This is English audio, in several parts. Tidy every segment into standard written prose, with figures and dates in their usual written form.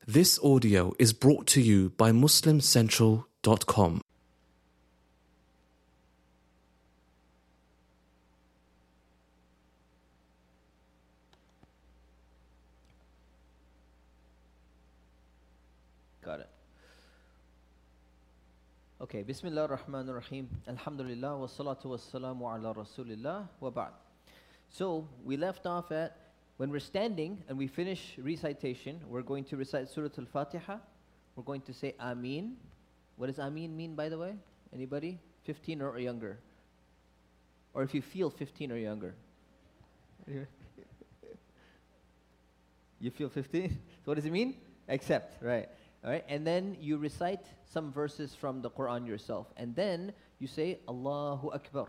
This audio is brought to you by MuslimCentral.com. Got it. Okay, Bismillah ar-Rahman ar-Rahim. Alhamdulillah wa salatu wa salamu ala Rasulillah wa ba'd. So, we left off at when we're standing and we finish recitation, we're going to recite Surah Al-Fatiha. We're going to say Ameen. What does Ameen mean, by the way? Anybody? 15 or younger? Or if you feel 15 or younger? You feel 15? So what does it mean? Accept, right. All right, and then you recite some verses from the Quran yourself. And then you say, Allahu Akbar.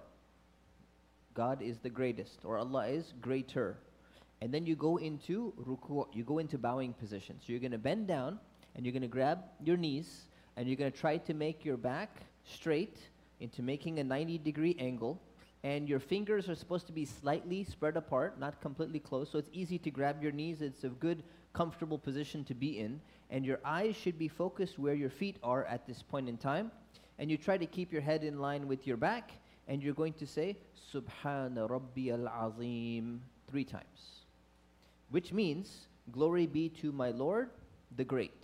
God is the greatest, or Allah is greater. And then you go into ruku', you go into bowing position. So you're going to bend down, and you're going to grab your knees, and you're going to try to make your back straight into making a 90-degree angle. And your fingers are supposed to be slightly spread apart, not completely closed. So it's easy to grab your knees. It's a good, comfortable position to be in. And your eyes should be focused where your feet are at this point in time. And you try to keep your head in line with your back. And you're going to say, Subhana Rabbi al-Azim 3 times. Which means, glory be to my Lord, the Great.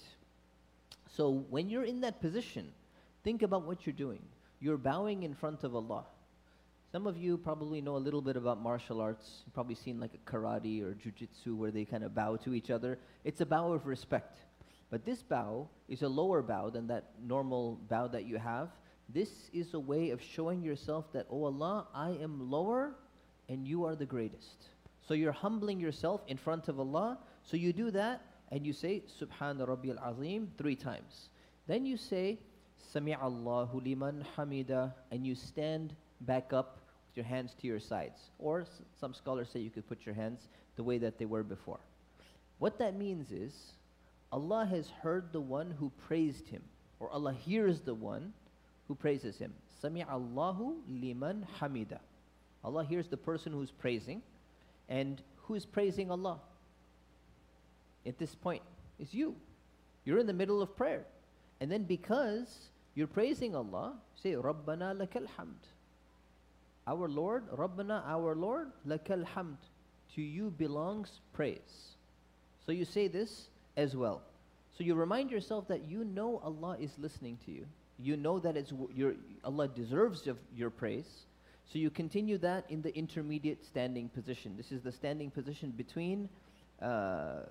So when you're in that position, think about what you're doing. You're bowing in front of Allah. Some of you probably know a little bit about martial arts. You've probably seen like a karate or jujitsu where they kind of bow to each other. It's a bow of respect. But this bow is a lower bow than that normal bow that you have. This is a way of showing yourself that, oh Allah, I am lower and you are the greatest. So you're humbling yourself in front of Allah. So you do that and you say, Subhana Rabbi al-Azim 3 times. Then you say, Sami'a Allahu liman hamida, and you stand back up with your hands to your sides. Or some scholars say you could put your hands the way that they were before. What that means is, Allah has heard the one who praised him, or Allah hears the one who praises him. Sami'a Allahu liman hamida. Allah hears the person who's praising. And who is praising Allah? At this point, it's you. You're in the middle of prayer. And then because you're praising Allah, say, Rabbana lakal hamd. Our Lord, Rabbana, our Lord, lakal hamd. To you belongs praise. So you say this as well. So you remind yourself that you know Allah is listening to you. You know that Allah deserves of your praise. So you continue that in the intermediate standing position. This is the standing position between the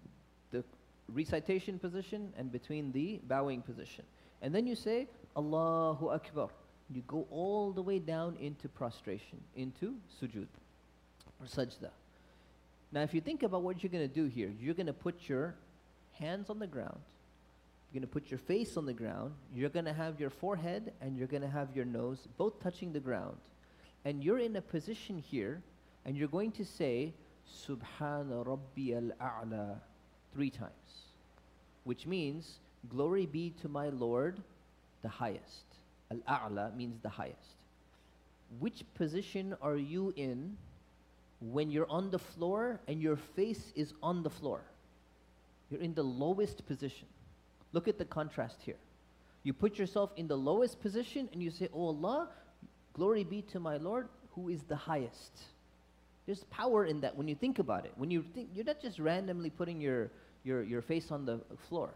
recitation position and between the bowing position. And then you say, Allahu Akbar. You go all the way down into prostration, into sujood or sajda. Now if you think about what you're going to do here, you're going to put your hands on the ground. You're going to put your face on the ground. You're going to have your forehead and you're going to have your nose both touching the ground. And you're in a position here, and you're going to say, Subhana Rabbi al-A'la 3 times. Which means, glory be to my Lord, the highest. Al-A'la means the highest. Which position are you in when you're on the floor and your face is on the floor? You're in the lowest position. Look at the contrast here. You put yourself in the lowest position and you say, Oh Allah, glory be to my Lord, who is the highest. There's power in that when you think about it. When you think, you're not just randomly putting your face on the floor.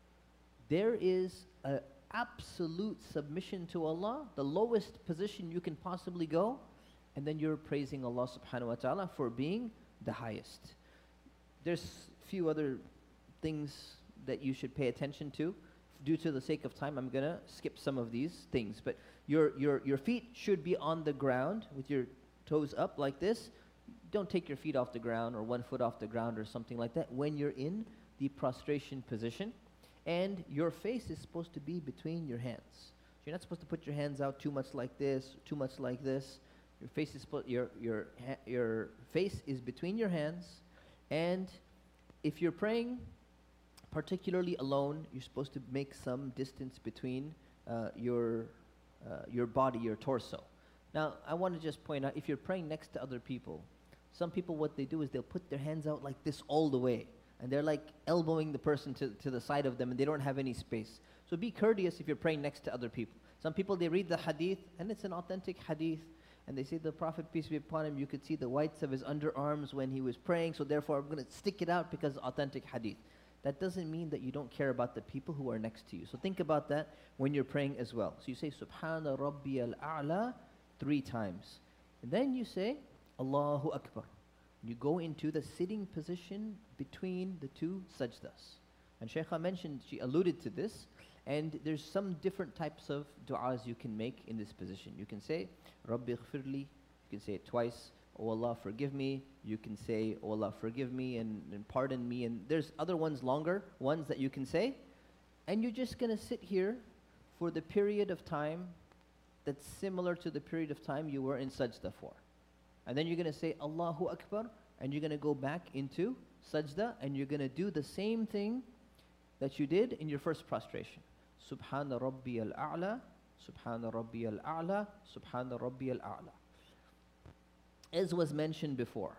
There is an absolute submission to Allah, the lowest position you can possibly go, and then you're praising Allah subhanahu wa ta'ala for being the highest. There's few other things that you should pay attention to. Due to the sake of time, I'm going to skip some of these things. But your feet should be on the ground with your toes up like this. Don't take your feet off the ground or 1 foot off the ground or something like that when you're in the prostration position. And your face is supposed to be between your hands. So you're not supposed to put your hands out too much like this, too much like this. Your face is your face is between your hands. And if you're praying particularly alone, you're supposed to make some distance between your body, your torso. Now, I want to just point out, if you're praying next to other people, some people, what they do is they'll put their hands out like this all the way. and they're like elbowing the person to the side of them, and they don't have any space. So be courteous if you're praying next to other people. Some people, they read the hadith, and it's an authentic hadith, and they say the Prophet, peace be upon him, you could see the whites of his underarms when he was praying, so therefore I'm going to stick it out because authentic hadith. That doesn't mean that you don't care about the people who are next to you. So think about that when you're praying as well. So you say, Subhana Rabbi al-A'la 3 times. And then you say, Allahu Akbar. You go into the sitting position between the 2 sajdas. And Shaykha mentioned, she alluded to this, and there's some different types of du'as you can make in this position. You can say, Rabbi ighfirli, you can say it twice, Oh Allah, forgive me. You can say, Oh Allah, forgive me and pardon me. And there's other ones, longer ones that you can say. And you're just going to sit here for the period of time that's similar to the period of time you were in sajda for. And then you're going to say, Allahu Akbar, and you're going to go back into sajda, and you're going to do the same thing that you did in your first prostration. Subhana Rabbi al-A'la, Subhana Rabbi al-A'la, Subhana Rabbi al-A'la. As was mentioned before,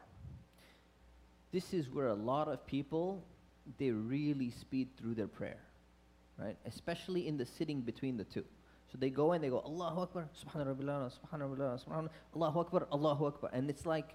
this is where a lot of people, they really speed through their prayer, right? Especially in the sitting between the 2. So they go and they go, Allahu Akbar, Subhana Rabbil A'la, Subhana Rabbil A'la, Subhana, Allahu Akbar, Allahu Akbar. And it's like,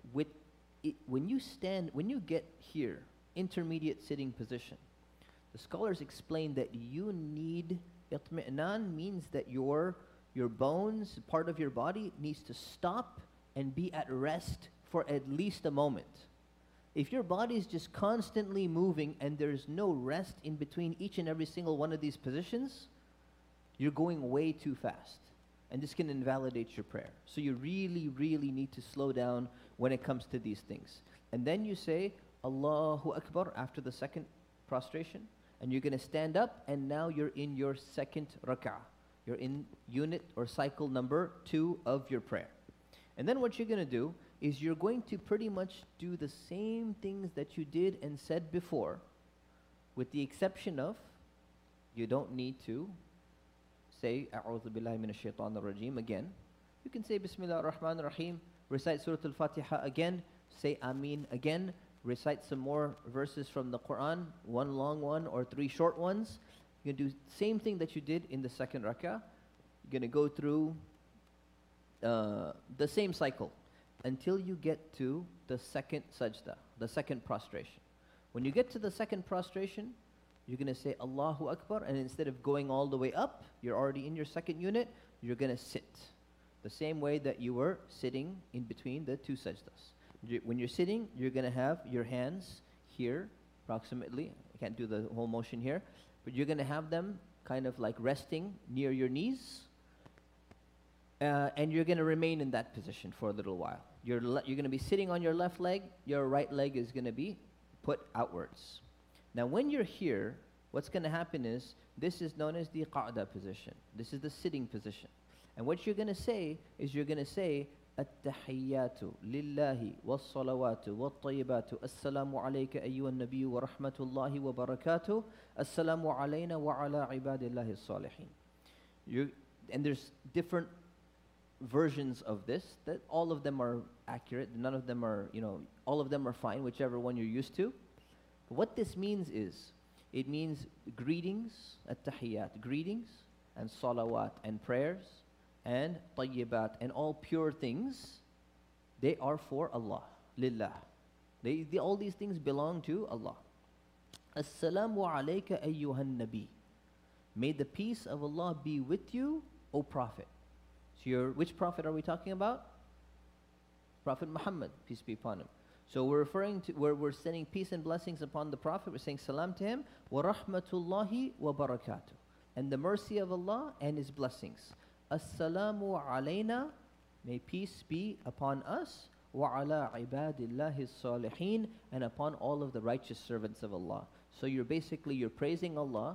when you get here, intermediate sitting position, the scholars explain that you need, itmi'nan means that your bones, part of your body, needs to stop and be at rest for at least a moment. If your body is just constantly moving and there's no rest in between each and every single one of these positions, you're going way too fast. And this can invalidate your prayer. So you really, really need to slow down when it comes to these things. And then you say, Allahu Akbar after the second prostration. And you're going to stand up, and now you're in your second rak'ah. You're in unit or cycle number 2 of your prayer. And then what you're going to do is you're going to pretty much do the same things that you did and said before, with the exception of, you don't need to say, A'udhu billahi minash shaitanir rajeem again. You can say, Bismillah ar-Rahman ar-Rahim, recite Surah Al-Fatiha again, say Ameen again, recite some more verses from the Quran, 1 long one or 3 short ones. You're going to do the same thing that you did in the second rak'ah. You're going to go through the same cycle until you get to the second sajda, the second prostration. When you get to the second prostration, you're going to say Allahu Akbar, and instead of going all the way up, you're already in your second unit, you're going to sit the same way that you were sitting in between the 2 sajdas. When you're sitting, you're going to have your hands here, approximately. I can't do the whole motion here, but you're going to have them kind of like resting near your knees, and you're going to remain in that position for a little while. You're going to be sitting on your left leg, your right leg is going to be put outwards. Now when you're here, what's going to happen is, this is known as the qa'da position. This is the sitting position. And what you're going to say is, you're going to say, التحيات لله والصلوات والطيبات السلام عليك أيها النبي ورحمة الله وبركاته السلام علينا وعلى عباد الله الصالحين. And there's different versions of this, that all of them are accurate, none of them are, all of them are fine, whichever one you're used to. But what this means is, it means greetings, at-tahiyyat, greetings, and salawat, and prayers, and tayyibat, and all pure things, they are for Allah, lillah. All these things belong to Allah. Assalamu alayka ayyuhan nabi. May the peace of Allah be with you, O Prophet. So which Prophet are we talking about? Prophet Muhammad, peace be upon him. So we're referring to, we're sending peace and blessings upon the Prophet, we're saying salam to him, wa rahmatullahi wa barakatuh, and the mercy of Allah and His blessings. Assalamu alayna, may peace be upon us, wa ala ibadillahi salihin, and upon all of the righteous servants of Allah. So you're praising Allah,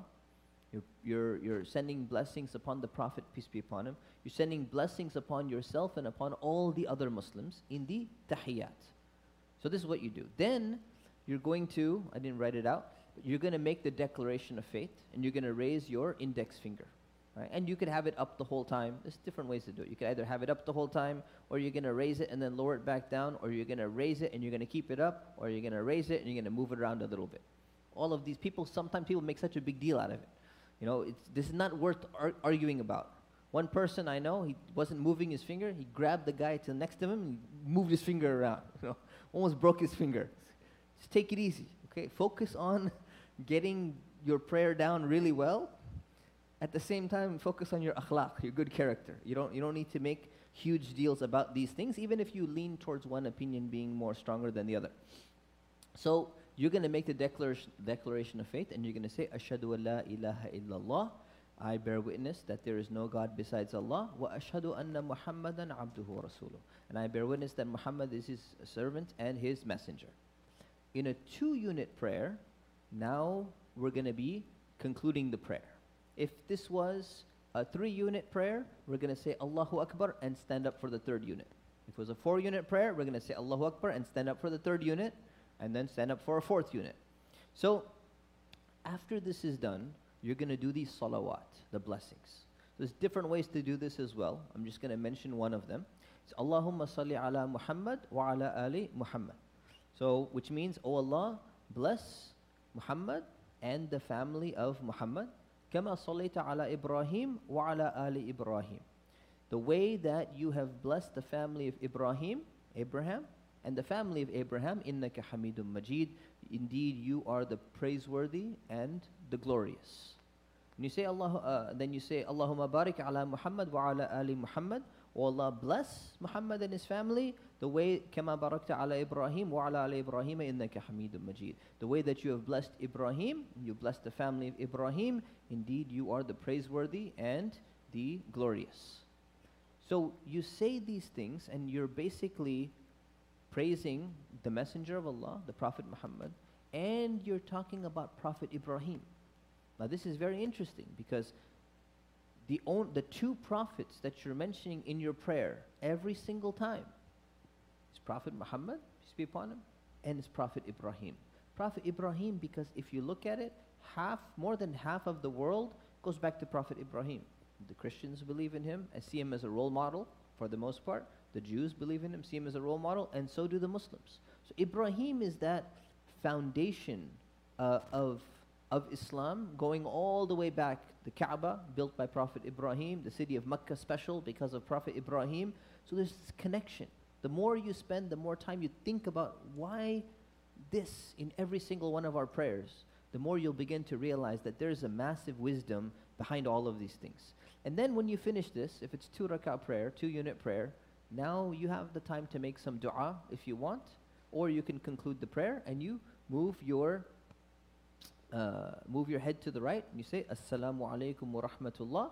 you're sending blessings upon the Prophet, peace be upon him, you're sending blessings upon yourself and upon all the other Muslims in the tahiyyat. So this is what you do. Then you're going to, I didn't write it out, but you're going to make the declaration of faith, and you're going to raise your index finger. right? And you could have it up the whole time. There's different ways to do it. You could either have it up the whole time, or you're going to raise it and then lower it back down, or you're going to raise it and you're going to keep it up, or you're going to raise it and you're going to move it around a little bit. All of these people, sometimes people make such a big deal out of it. You know, this is not worth arguing about. One person I know, he wasn't moving his finger. He grabbed the guy to next to him and moved his finger around. You know, almost broke his finger. Just take it easy, okay? Focus on getting your prayer down really well. At the same time, focus on your akhlaq, your good character. You don't need to make huge deals about these things, even if you lean towards one opinion being more stronger than the other. So you're going to make the declaration of faith, and you're going to say, Ashhadu an la ilaha illallah. I bear witness that there is no God besides Allah. Wa ashhadu anna Muhammadan abduhu wa rasuluh. And I bear witness that Muhammad is his servant and his messenger. In a 2-unit prayer, now we're going to be concluding the prayer. If this was a 3-unit prayer, we're going to say Allahu Akbar and stand up for the 3rd unit. If it was a 4-unit prayer, we're going to say Allahu Akbar and stand up for the 3rd unit, and then stand up for a 4th unit. So after this is done, you're going to do these salawat, the blessings. There's different ways to do this as well. I'm just going to mention one of them. It's Allahumma salli ala Muhammad wa ala ali Muhammad. So, which means, oh Allah, bless Muhammad and the family of Muhammad. Kama sallaita ala Ibrahim wa ala ali Ibrahim. The way that you have blessed the family of Abraham, and the family of Abraham, innaka hamidun majid. Indeed, you are the praiseworthy and the glorious. And you say then you say Allahumma barik ala Muhammad wa ala ali Muhammad. O Allah, bless Muhammad and his family the way kama barakta ala Ibrahim wa ala ali Ibrahim innaka hamidun majid. The way that you have blessed Ibrahim, you blessed the family of Ibrahim. Indeed, you are the praiseworthy and the glorious. So you say these things, and you're basically praising the Messenger of Allah, the Prophet Muhammad, and you're talking about Prophet Ibrahim. Now this is very interesting, because the 2 prophets that you're mentioning in your prayer every single time is Prophet Muhammad, peace be upon him, and is Prophet Ibrahim. Prophet Ibrahim, because if you look at it, more than half of the world goes back to Prophet Ibrahim. The Christians believe in him and see him as a role model for the most part. The Jews believe in him, see him as a role model, and so do the Muslims. So Ibrahim is that foundation of Islam, going all the way back. The Kaaba, built by Prophet Ibrahim, the city of Mecca special because of Prophet Ibrahim. So there's this connection. The more you spend, the more time you think about why this in every single one of our prayers, the more you'll begin to realize that there's a massive wisdom behind all of these things. And then when you finish this, if it's 2 rak'ah prayer, 2-unit prayer, now you have the time to make some dua if you want, or you can conclude the prayer and you move your head to the right and you say Assalamu alaikum wa rahmatullah,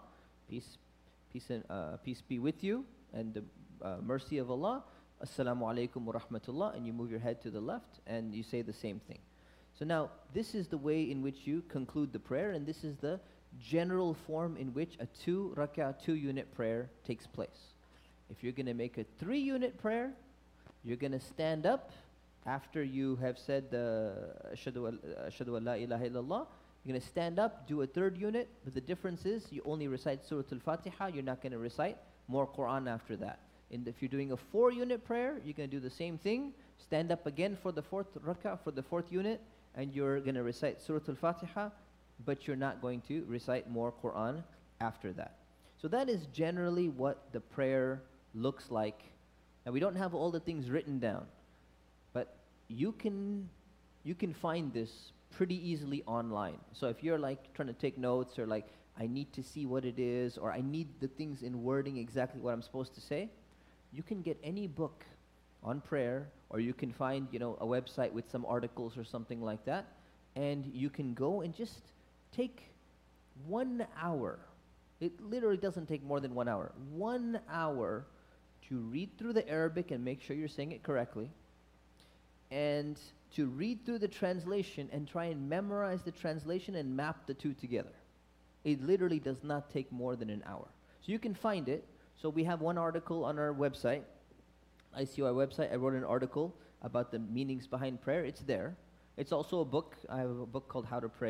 peace be with you and the mercy of Allah. Assalamu alaikum wa rahmatullah, and you move your head to the left and you say the same thing. So now this is the way in which you conclude the prayer, and this is the general form in which a 2 rak'ah 2-unit prayer takes place. If you're going to make a 3-unit prayer, you're going to stand up after you have said the Ashhadu an la ilaha illallah. You're going to stand up, do a 3rd unit, but the difference is you only recite Surah Al-Fatiha. You're not going to recite more Quran after that. And if you're doing a 4-unit prayer, you're going to do the same thing. Stand up again for the 4th rak'ah, for the 4th unit, and you're going to recite Surah Al-Fatiha, but you're not going to recite more Quran after that. So that is generally what the prayer looks like. Now we don't have all the things written down, but you can find this pretty easily online. So if you're like trying to take notes, or like I need to see what it is, or I need the things in wording exactly what I'm supposed to say, you can get any book on prayer, or you can find, a website with some articles or something like that, and you can go and just take 1 hour. It literally doesn't take more than 1 hour. 1 hour to read through the Arabic and make sure you're saying it correctly, and to read through the translation and try and memorize the translation and map the 2 together. It literally does not take more than an hour. So you can find it. So we have one article on our website, ICOI website. I wrote an article about the meanings behind prayer. It's there. It's also a book. I have a book called How to Pray.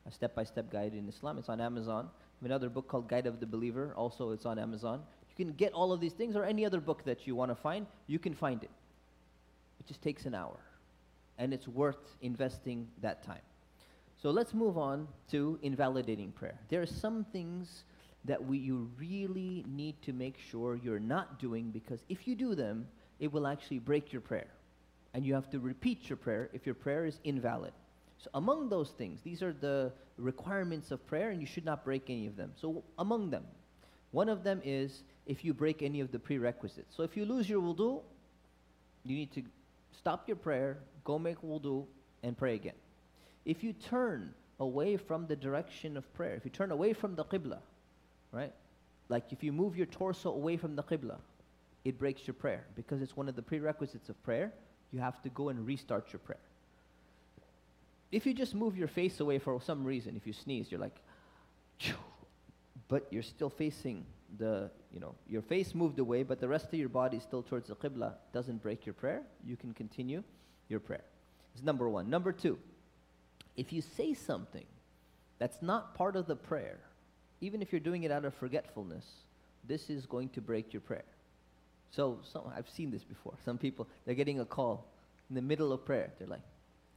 a step-by-step guide in Islam. It's on Amazon. I have another book called Guide of the Believer. Also, it's on Amazon. You can get all of these things, or any other book that you want to find, you can find it. It just takes an hour. And it's worth investing that time. So let's move on to invalidating prayer. There are some things that you really need to make sure you're not doing, because if you do them, it will actually break your prayer. And you have to repeat your prayer if your prayer is invalid. So among those things, these are the requirements of prayer, and you should not break any of them. So among them, one of them is if you break any of the prerequisites. So if you lose your wudu, you need to stop your prayer, go make wudu, and pray again. If you turn away from the direction of prayer, if you turn away from the qibla, right? Like if you move your torso away from the qibla, it breaks your prayer, because it's one of the prerequisites of prayer. You have to go and restart your prayer. If you just move your face away for some reason, if you sneeze, you're like, but you're still facing your face moved away, but the rest of your body is still towards the qibla, doesn't break your prayer. You can continue your prayer. It's number one. Number two, if you say something that's not part of the prayer, even if you're doing it out of forgetfulness, this is going to break your prayer. So I've seen this before. Some people, they're getting a call in the middle of prayer. They're like,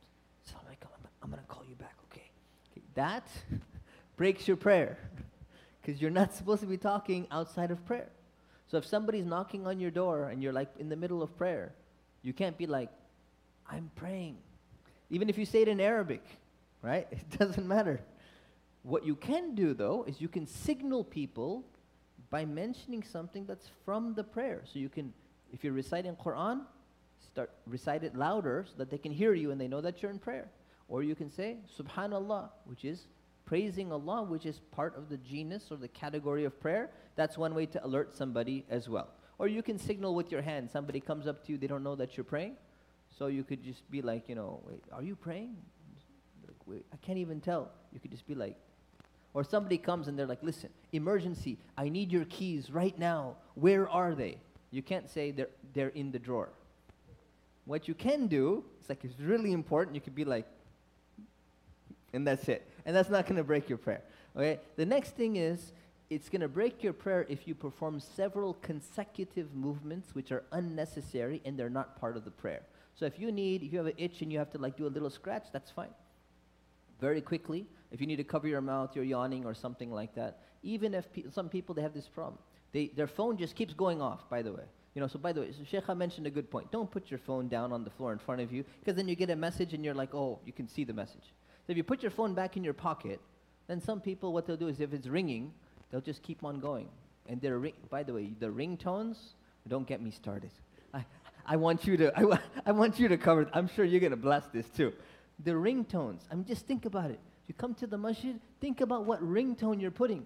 I'm going to call you back, okay? That breaks your prayer, because you're not supposed to be talking outside of prayer. So if somebody's knocking on your door and you're like in the middle of prayer, you can't be like, I'm praying. Even if you say it in Arabic, right? It doesn't matter. What you can do, though, is you can signal people by mentioning something that's from the prayer. So you can, if you're reciting Quran, recite it louder so that they can hear you and they know that you're in prayer. Or you can say, Subhanallah, which is praising Allah, which is part of the genus or the category of prayer. That's one way to alert somebody as well. Or you can signal with your hand. Somebody comes up to you, they don't know that you're praying. So you could just be like, wait, are you praying? Like, wait, I can't even tell. You could just be like, or somebody comes and they're like, listen, emergency, I need your keys right now. Where are they? You can't say they're in the drawer. What you can do, it's really important, you could be like, and that's it. And that's not going to break your prayer. Okay? The next thing is, it's going to break your prayer if you perform several consecutive movements which are unnecessary and they're not part of the prayer. So if you have an itch and you have to do a little scratch, that's fine. Very quickly, if you need to cover your mouth, you're yawning or something like that. Even if some people, they have this problem. Their phone just keeps going off, by the way. So by the way, Sheikha mentioned a good point. Don't put your phone down on the floor in front of you, because then you get a message and you're like, oh, you can see the message. So if you put your phone back in your pocket, then some people, what they'll do is if it's ringing, they'll just keep on going. And by the way, the ringtones, don't get me started. I want you to cover, I'm sure you're going to blast this too. The ringtones, just think about it. You come to the masjid, think about what ringtone you're putting.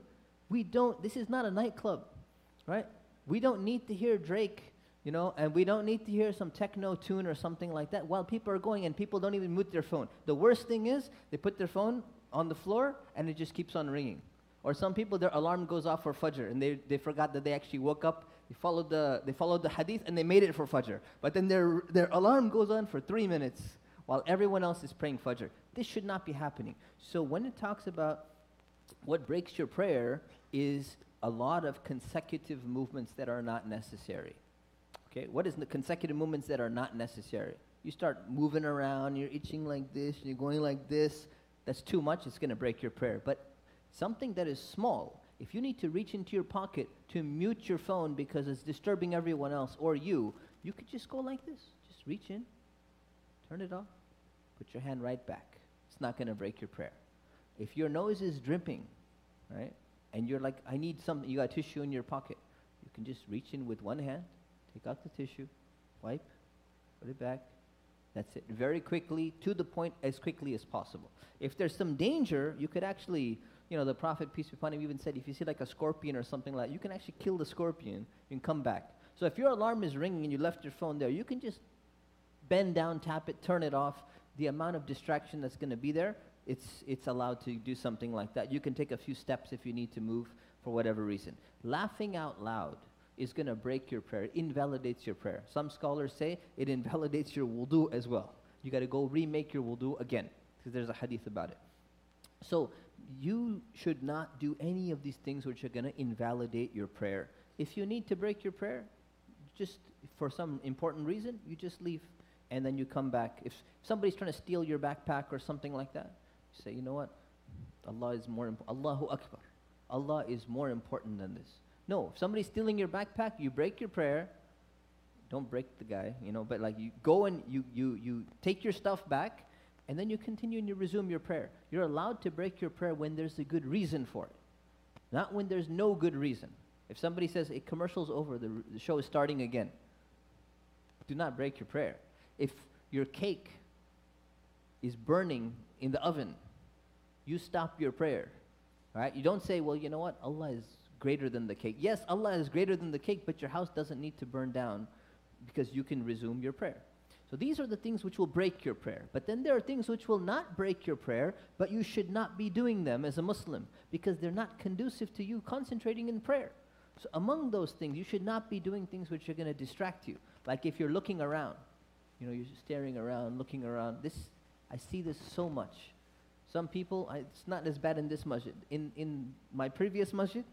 This is not a nightclub, right? We don't need to hear Drake, and we don't need to hear some techno tune or something like that while people are going, and people don't even mute their phone. The worst thing is they put their phone on the floor and it just keeps on ringing. Or some people, their alarm goes off for Fajr and they forgot that they actually woke up, they followed the hadith and they made it for Fajr. But then their alarm goes on for 3 minutes while everyone else is praying Fajr. This should not be happening. So when it talks about what breaks your prayer is a lot of consecutive movements that are not necessary. Okay, what is the consecutive movements that are not necessary? You start moving around, you're itching like this, you're going like this. That's too much, it's going to break your prayer. But something that is small, if you need to reach into your pocket to mute your phone because it's disturbing everyone else or you could just go like this. Just reach in, turn it off, put your hand right back. It's not going to break your prayer. If your nose is dripping, right, and you're like, I need something, you got tissue in your pocket, you can just reach in with one hand, take out the tissue, wipe, put it back. That's it. Very quickly, to the point, as quickly as possible. If there's some danger, you could actually, the Prophet, peace be upon him, even said, if you see like a scorpion or something like that, you can actually kill the scorpion and come back. So if your alarm is ringing and you left your phone there, you can just bend down, tap it, turn it off. The amount of distraction that's going to be there, it's allowed to do something like that. You can take a few steps if you need to move for whatever reason. Laughing out loud is going to break your prayer, invalidates your prayer. Some scholars say it invalidates your wudu as well. You got to go remake your wudu again, because there's a hadith about it. So you should not do any of these things which are going to invalidate your prayer. If you need to break your prayer, just for some important reason, you just leave and then you come back. If somebody's trying to steal your backpack or something like that, you say, you know what? Allah is more important. Allahu Akbar. Allah is more important than this. No, if somebody's stealing your backpack, you break your prayer. Don't break the guy, but like you go and you take your stuff back, and then you continue and you resume your prayer. You're allowed to break your prayer when there's a good reason for it, not when there's no good reason. If somebody says, a commercial's over, the show is starting again, do not break your prayer. If your cake is burning in the oven, you stop your prayer, right? You don't say, well, you know what, Allah is greater than the cake. Yes, Allah is greater than the cake, but your house doesn't need to burn down because you can resume your prayer. So these are the things which will break your prayer. But then there are things which will not break your prayer, but you should not be doing them as a Muslim because they're not conducive to you concentrating in prayer. So among those things, you should not be doing things which are going to distract you. Like if you're looking around, you're staring around, looking around. I see this so much. Some people, it's not as bad in this masjid. In my previous masjid,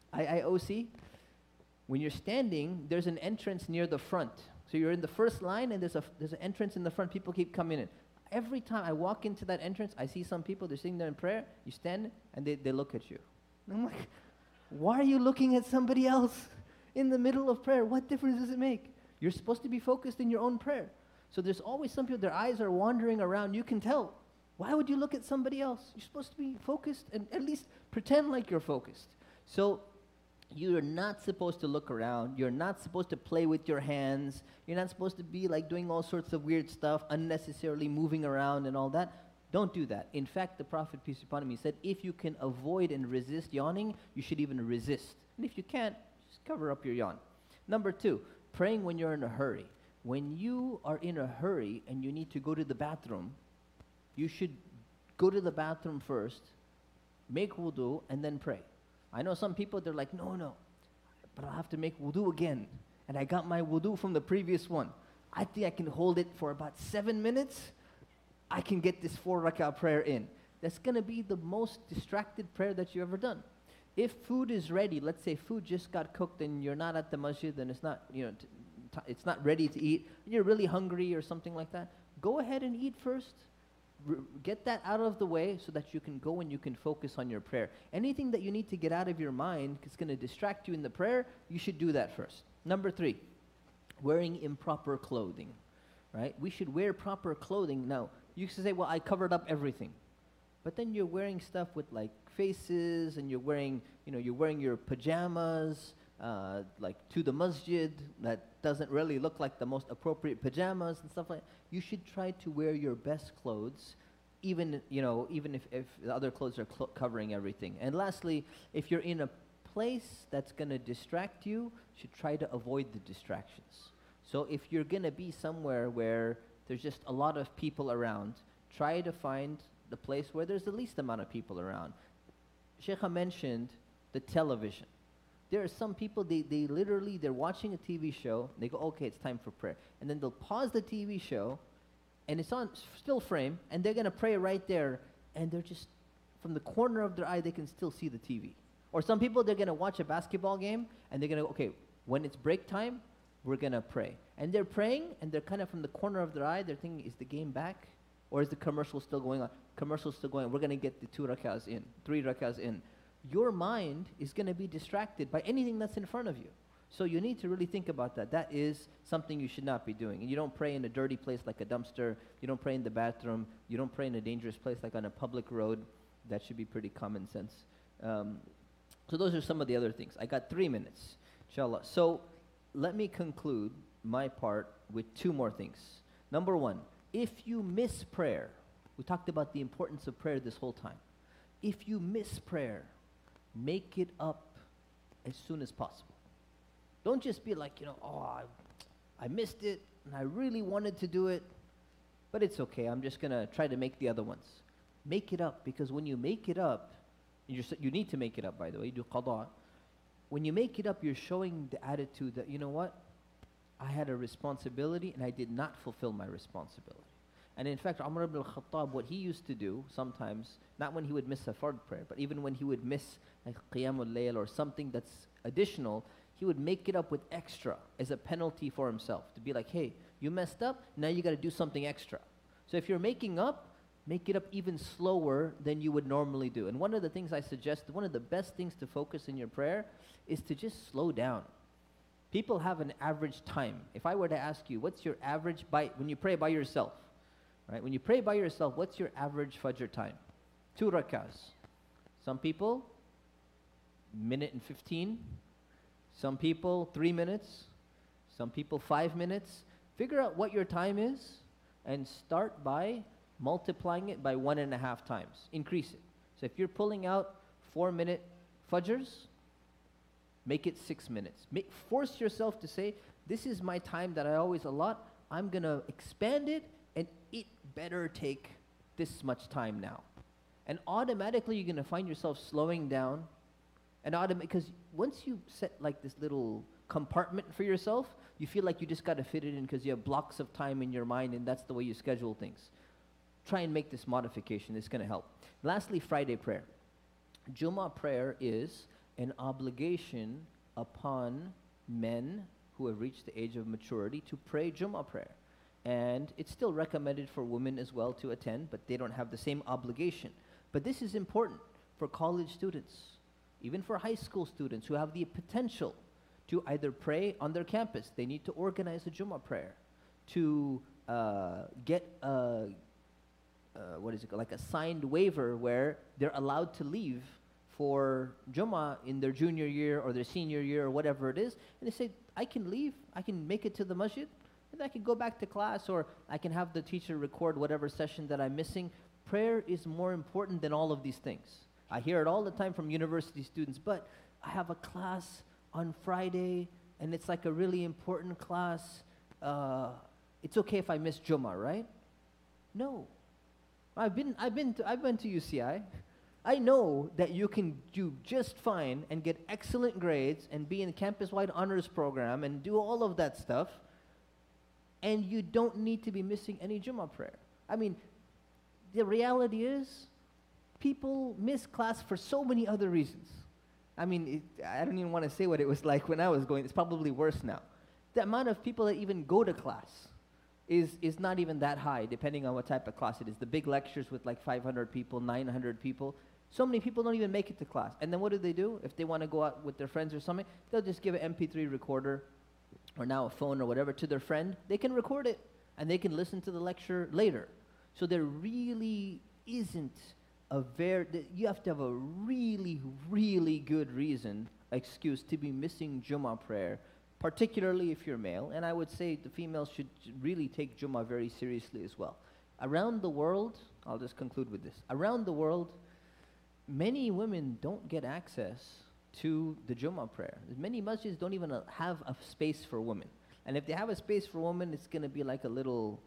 IIOC, when you're standing, there's an entrance near the front. So you're in the first line, and there's an entrance in the front. People keep coming in. Every time I walk into that entrance, I see some people, they're sitting there in prayer. You stand, and they look at you. And I'm like, why are you looking at somebody else in the middle of prayer? What difference does it make? You're supposed to be focused in your own prayer. So there's always some people, their eyes are wandering around. You can tell. Why would you look at somebody else? You're supposed to be focused and at least pretend like you're focused. So you're not supposed to look around. You're not supposed to play with your hands. You're not supposed to be like doing all sorts of weird stuff, unnecessarily moving around and all that. Don't do that. In fact, the Prophet, peace be upon him, he said, if you can avoid and resist yawning, you should even resist. And if you can't, just cover up your yawn. Number 2, praying when you're in a hurry. When you are in a hurry and you need to go to the bathroom, you should go to the bathroom first, make wudu, and then pray. I know some people, they're like, no, but I'll have to make wudu again. And I got my wudu from the previous one. I think I can hold it for about 7 minutes. I can get this 4 rak'ah prayer in. That's going to be the most distracted prayer that you've ever done. If food is ready, let's say food just got cooked and you're not at the masjid and it's not, it's not ready to eat, and you're really hungry or something like that, go ahead and eat first. Get that out of the way so that you can go and you can focus on your prayer. Anything that you need to get out of your mind that's going to distract you in the prayer, you should do that first. Number 3, wearing improper clothing, right? We should wear proper clothing. Now, you can say, well, I covered up everything. But then you're wearing stuff with like faces and you're wearing your pajamas, like to the masjid that doesn't really look like the most appropriate pajamas and stuff like that. You should try to wear your best clothes, even if the other clothes are covering everything. And lastly, if you're in a place that's going to distract you, you should try to avoid the distractions. So if you're going to be somewhere where there's just a lot of people around, try to find the place where there's the least amount of people around. Sheikha mentioned the television. There are some people, they're watching a TV show, they go, okay, it's time for prayer. And then they'll pause the TV show, and it's on still frame, and they're going to pray right there, and they're just, from the corner of their eye, they can still see the TV. Or some people, they're going to watch a basketball game, and they're going to, okay, when it's break time, we're going to pray. And they're praying, and they're kind of from the corner of their eye, they're thinking, is the game back? Or is the commercial still going on? Commercial's still going on. We're going to get the 2 rak'ahs in, 3 rak'ahs in. Your mind is going to be distracted by anything that's in front of you. So you need to really think about that. That is something you should not be doing. And you don't pray in a dirty place like a dumpster. You don't pray in the bathroom. You don't pray in a dangerous place like on a public road. That should be pretty common sense. So those are some of the other things. I got 3 minutes, inshallah. So let me conclude my part with 2 more things. Number 1, if you miss prayer, we talked about the importance of prayer this whole time. If you miss prayer, make it up as soon as possible. Don't just be like, I missed it, and I really wanted to do it, but it's okay. I'm just going to try to make the other ones. Make it up, because when you make it up, you need to make it up, by the way, you do qada. When you make it up, you're showing the attitude that, you know what? I had a responsibility, and I did not fulfill my responsibility. And in fact, Umar ibn al-Khattab, what he used to do sometimes, not when he would miss a fard prayer, but even when he would miss like Qiyamul Layl or something that's additional, he would make it up with extra as a penalty for himself. To be like, hey, you messed up, now you got to do something extra. So if you're making up, make it up even slower than you would normally do. And one of the things I suggest, one of the best things to focus in your prayer is to just slow down. People have an average time. If I were to ask you, what's your average when you pray by yourself? Right? When you pray by yourself, what's your average Fajr time? 2 rakahs. Some people, minute and 15. Some people, 3 minutes. Some people, 5 minutes. Figure out what your time is and start by multiplying it by 1.5 times. Increase it. So if you're pulling out 4-minute Fajrs, make it 6 minutes. Force yourself to say, this is my time that I always allot. I'm going to expand it, and it better take this much time now. And automatically you're going to find yourself slowing down. And because once you set like this little compartment for yourself, you feel like you just got to fit it in because you have blocks of time in your mind, and that's the way you schedule things. Try and make this modification. It's going to help. Lastly, Friday prayer. Jummah prayer is an obligation upon men who have reached the age of maturity to pray Jummah prayer. And it's still recommended for women as well to attend, but they don't have the same obligation. But this is important for college students, even for high school students who have the potential to either pray on their campus. They need to organize a Jummah prayer to get a like a signed waiver where they're allowed to leave for Jummah in their junior year or their senior year or whatever it is. And they say, I can leave, I can make it to the masjid, and I can go back to class, or I can have the teacher record whatever session that I'm missing. Prayer is more important than all of these things. I hear it all the time from university students, but I have a class on Friday, and it's like a really important class. It's okay if I miss Jummah, right? No. I've been to UCI. I know that you can do just fine and get excellent grades and be in a campus-wide honors program and do all of that stuff, and you don't need to be missing any Jummah prayer. I mean, the reality is, people miss class for so many other reasons. I mean, I don't even want to say what it was like when I was going. It's probably worse now. The amount of people that even go to class is not even that high, depending on what type of class it is. The big lectures with like 500 people, 900 people, so many people don't even make it to class. And then what do? If they want to go out with their friends or something, they'll just give an MP3 recorder or now a phone or whatever to their friend. They can record it and they can listen to the lecture later. So there really isn't you have to have a really, really good excuse to be missing Jummah prayer, particularly if you're male. And I would say the females should really take Jummah very seriously as well. Around the world, I'll just conclude with this. Around the world, many women don't get access to the Jummah prayer. Many masjids don't even have a space for women. And if they have a space for women, it's going to be like a little,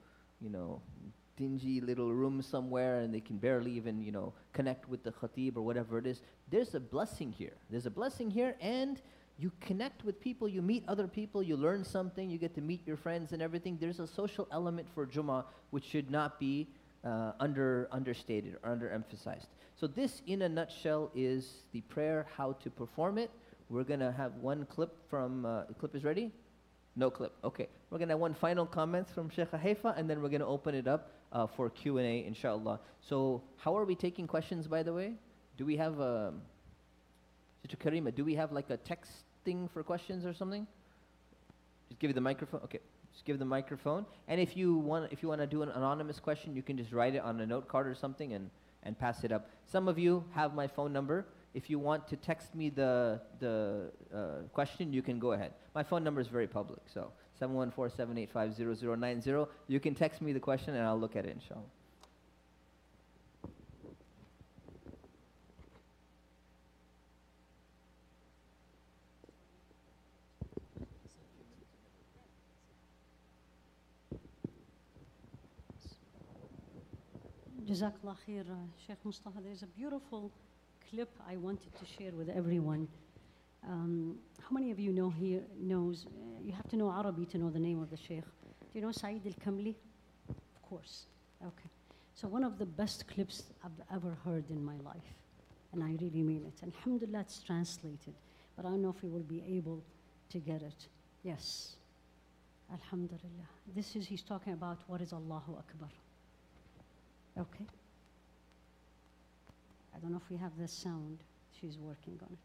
dingy little room somewhere, and they can barely even, connect with the khatib or whatever it is. There's a blessing here. There's a blessing here, and you connect with people, you meet other people, you learn something, you get to meet your friends and everything. There's a social element for Jummah which should not be understated or underemphasized. So this, in a nutshell, is the prayer, how to perform it. We're going to have one clip from, the clip is ready? No clip, okay. We're going to have one final comment from Sheikh Haifa, and then we're going to open it up for Q&A, inshallah. So how are we taking questions, by the way? Do we have, Sister Karima, do we have like a texting for questions or something? Just give you the microphone, okay. Just give the microphone. And if you want to do an anonymous question, you can just write it on a note card or something and pass it up. Some of you have my phone number. If you want to text me the question, you can go ahead. My phone number is very public, so 714-785-0090. You can text me the question and I'll look at it, inshallah. Jazakallah khair, Sheikh Mustafa. There's a beautiful clip I wanted to share with everyone. How many of you knows, you have to know Arabic to know the name of the Sheikh. Do you know Saeed al-Kamli? Of course. Okay. So one of the best clips I've ever heard in my life, and I really mean it. Alhamdulillah, it's translated, but I don't know if we will be able to get it. Yes. Alhamdulillah. This is, he's talking about what is Allahu Akbar. Okay. I don't know if we have the sound. She's working on it.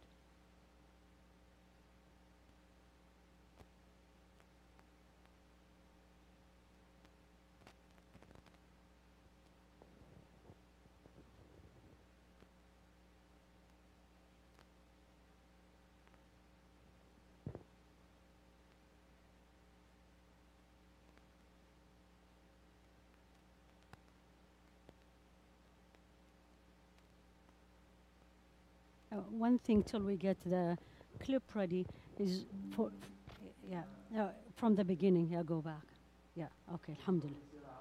One thing till we get the clip ready is for, yeah, from the beginning, yeah, go back. Yeah, okay, alhamdulillah.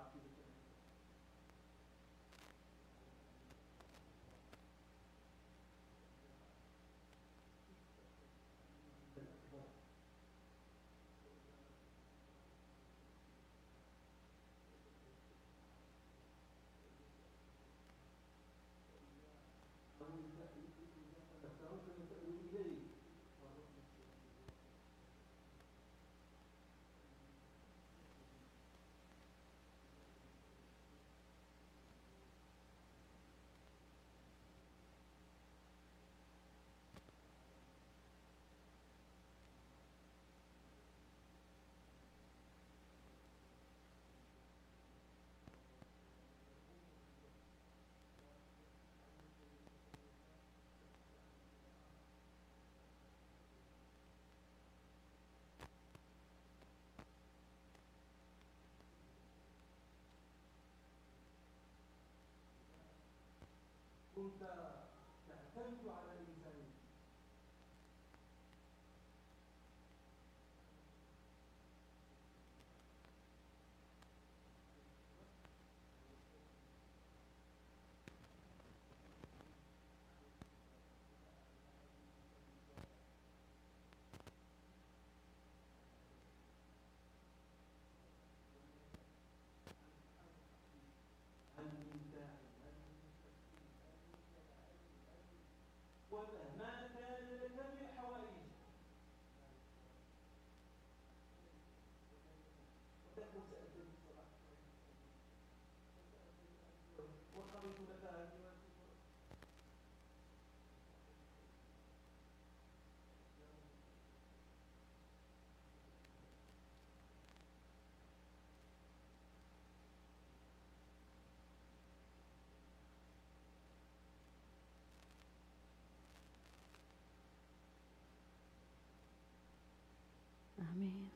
Ameen.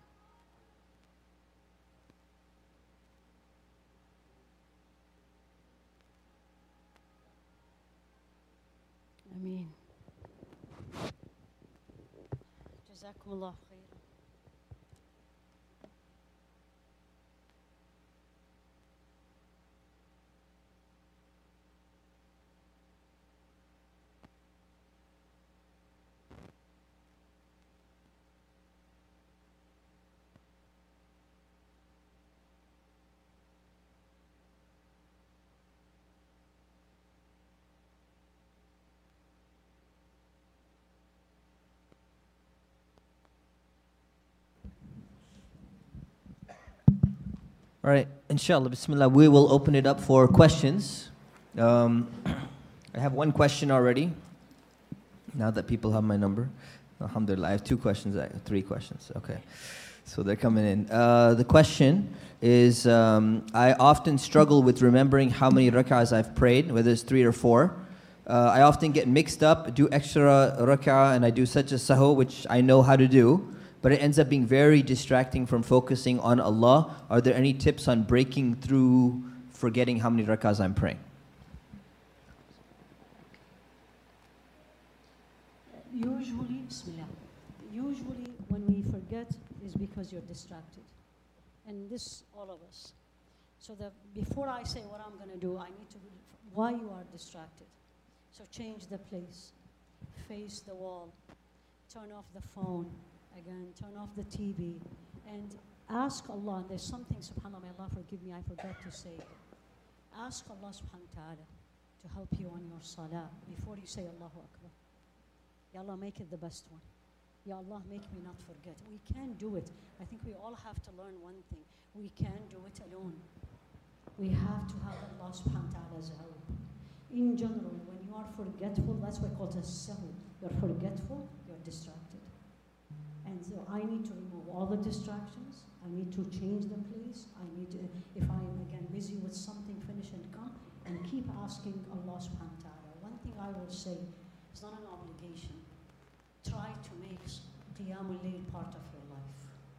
Ameen. Jazakumullah khair. All right, inshallah, bismillah, we will open it up for questions. I have one question already, now that people have my number. Alhamdulillah, I have three questions, okay. So they're coming in. The question is, I often struggle with remembering how many rak'ahs I've prayed, whether it's 3 or 4. I often get mixed up, do extra rak'ah, and I do such a sahu, which I know how to do, but it ends up being very distracting from focusing on Allah. Are there any tips on breaking through forgetting how many rak'ahs I'm praying? Usually, bismillah, usually when we forget is because you're distracted. And this, all of us. So that before I say what I'm going to do, I need to read why you are distracted. So change the place, face the wall, turn off the phone, again, turn off the TV, and ask Allah. There's something, subhanAllah, may Allah forgive me, I forgot to say. Ask Allah subhanahu wa ta'ala to help you on your salah before you say Allahu Akbar. Ya Allah, make it the best one. Ya Allah, make me not forget. We can do it. I think we all have to learn one thing. We can't do it alone. We have to have Allah subhanahu wa ta'ala's help. In general, when you are forgetful, that's why it's called a sahu. You're forgetful, you're distracted. And so I need to remove all the distractions. I need to change the place. I need to, if I'm again busy with something, finish and come, and keep asking Allah subhanahu wa ta'ala. One thing I will say, it's not an obligation. Try to make Qiyamul Layl part of your life.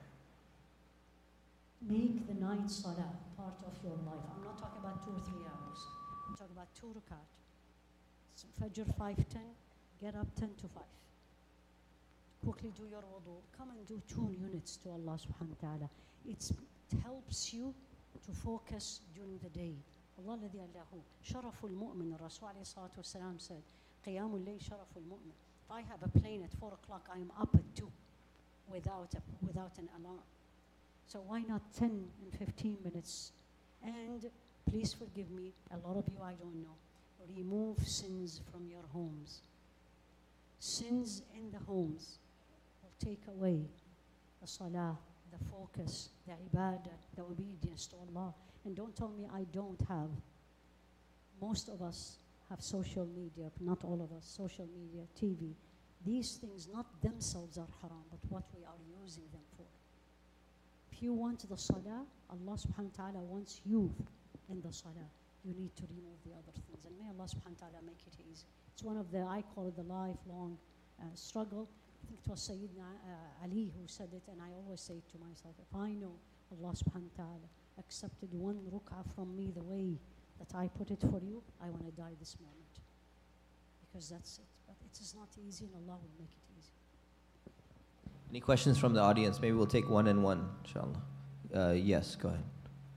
Make the night salah part of your life. I'm not talking about 2 or 3 hours. I'm talking about 2 rakat. So Fajr 5:10, get up 10 to 5. Quickly do your wudu. Come and do 2 units to Allah subhanahu wa ta'ala. It helps you to focus during the day. Allah alladhi allahu sharaful mu'min. Rasul alayhi salatu wasalam said, Qiyamul Layl sharaful mu'min. If I have a plane at 4 o'clock, I am up at 2 without an alarm. So why not 10 and 15 minutes? And please forgive me, a lot of you I don't know. Remove sins from your homes. Sins in the homes will take away the salah, the focus, the ibadah, the obedience to Allah. And don't tell me I don't have. Most of us have social media, not all of us, social media, TV. These things not themselves are haram, but what we are using them for. If you want the salah, Allah subhanahu wa ta'ala wants you in the salah. You need to remove the other things. And may Allah subhanahu wa ta'ala make it easy. It's one of the, I call it the lifelong struggle. I think it was Sayyidina Ali who said it, and I always say to myself, if I know Allah subhanahu wa ta'ala accepted 1 ruk'ah from me the way that I put it for you, I want to die this moment. Because that's it. But it is not easy, and Allah will make it easy. Any questions from the audience? Maybe we'll take one and one, inshallah. Yes, go ahead.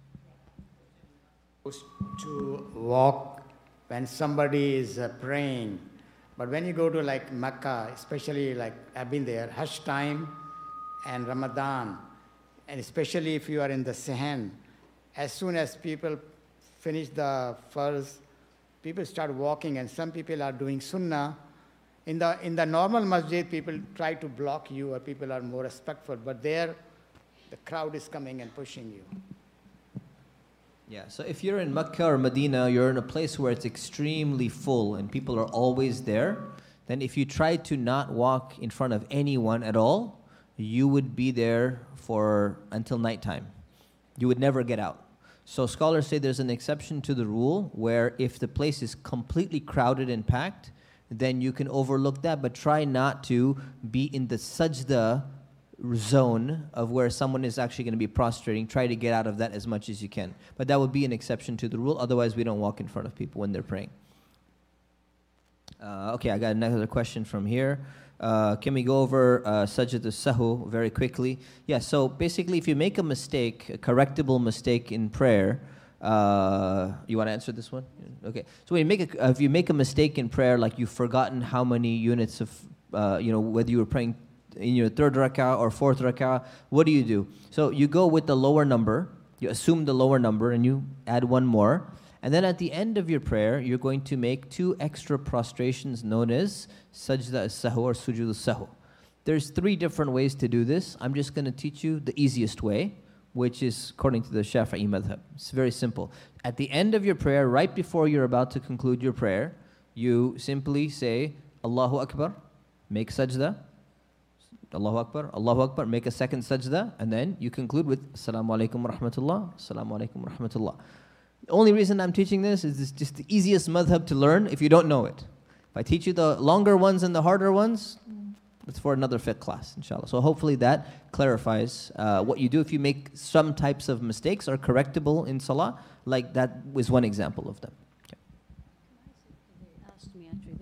To walk when somebody is praying, but when you go to like Mecca, especially like I've been there, Hajj time and Ramadan, and especially if you are in the Sehen, as soon as people finish the farz, people start walking, and some people are doing sunnah. In the normal masjid, people try to block you, or people are more respectful, but there, the crowd is coming and pushing you. Yeah, so if you're in Mecca or Medina, you're in a place where it's extremely full and people are always there, then if you try to not walk in front of anyone at all, you would be there until nighttime. You would never get out. So scholars say there's an exception to the rule where if the place is completely crowded and packed, then you can overlook that, but try not to be in the sajda zone of where someone is actually going to be prostrating. Try to get out of that as much as you can. But that would be an exception to the rule. Otherwise, we don't walk in front of people when they're praying. Okay, I got another question from here. Can we go over sajdat al-sahu very quickly? Yeah, so basically if you make a mistake, a correctable mistake in prayer, you want to answer this one? Okay. So when if you make a mistake in prayer, like you've forgotten how many units of, whether you were praying in your 3rd rak'ah or 4th rak'ah, what do? So you go with the lower number, you assume the lower number, and you add 1 more. And then at the end of your prayer, you're going to make 2 extra prostrations known as sajda al-sahu or sujood al-sahu. There's 3 different ways to do this. I'm just going to teach you the easiest way, which is according to the Shafi'i madhab. It's very simple. At the end of your prayer, right before you're about to conclude your prayer, you simply say, Allahu Akbar, make sajda, Allahu Akbar, make a second sajda, and then you conclude with Assalamu alaikum wa rahmatullah, Assalamu alaikum wa rahmatullah. The only reason I'm teaching this is it's just the easiest madhab to learn if you don't know it. If I teach you the longer ones and the harder ones, it's for another fiqh class, inshallah. So hopefully that clarifies what you do if you make some types of mistakes are correctable in salah, like that was one example of them. They asked me actually,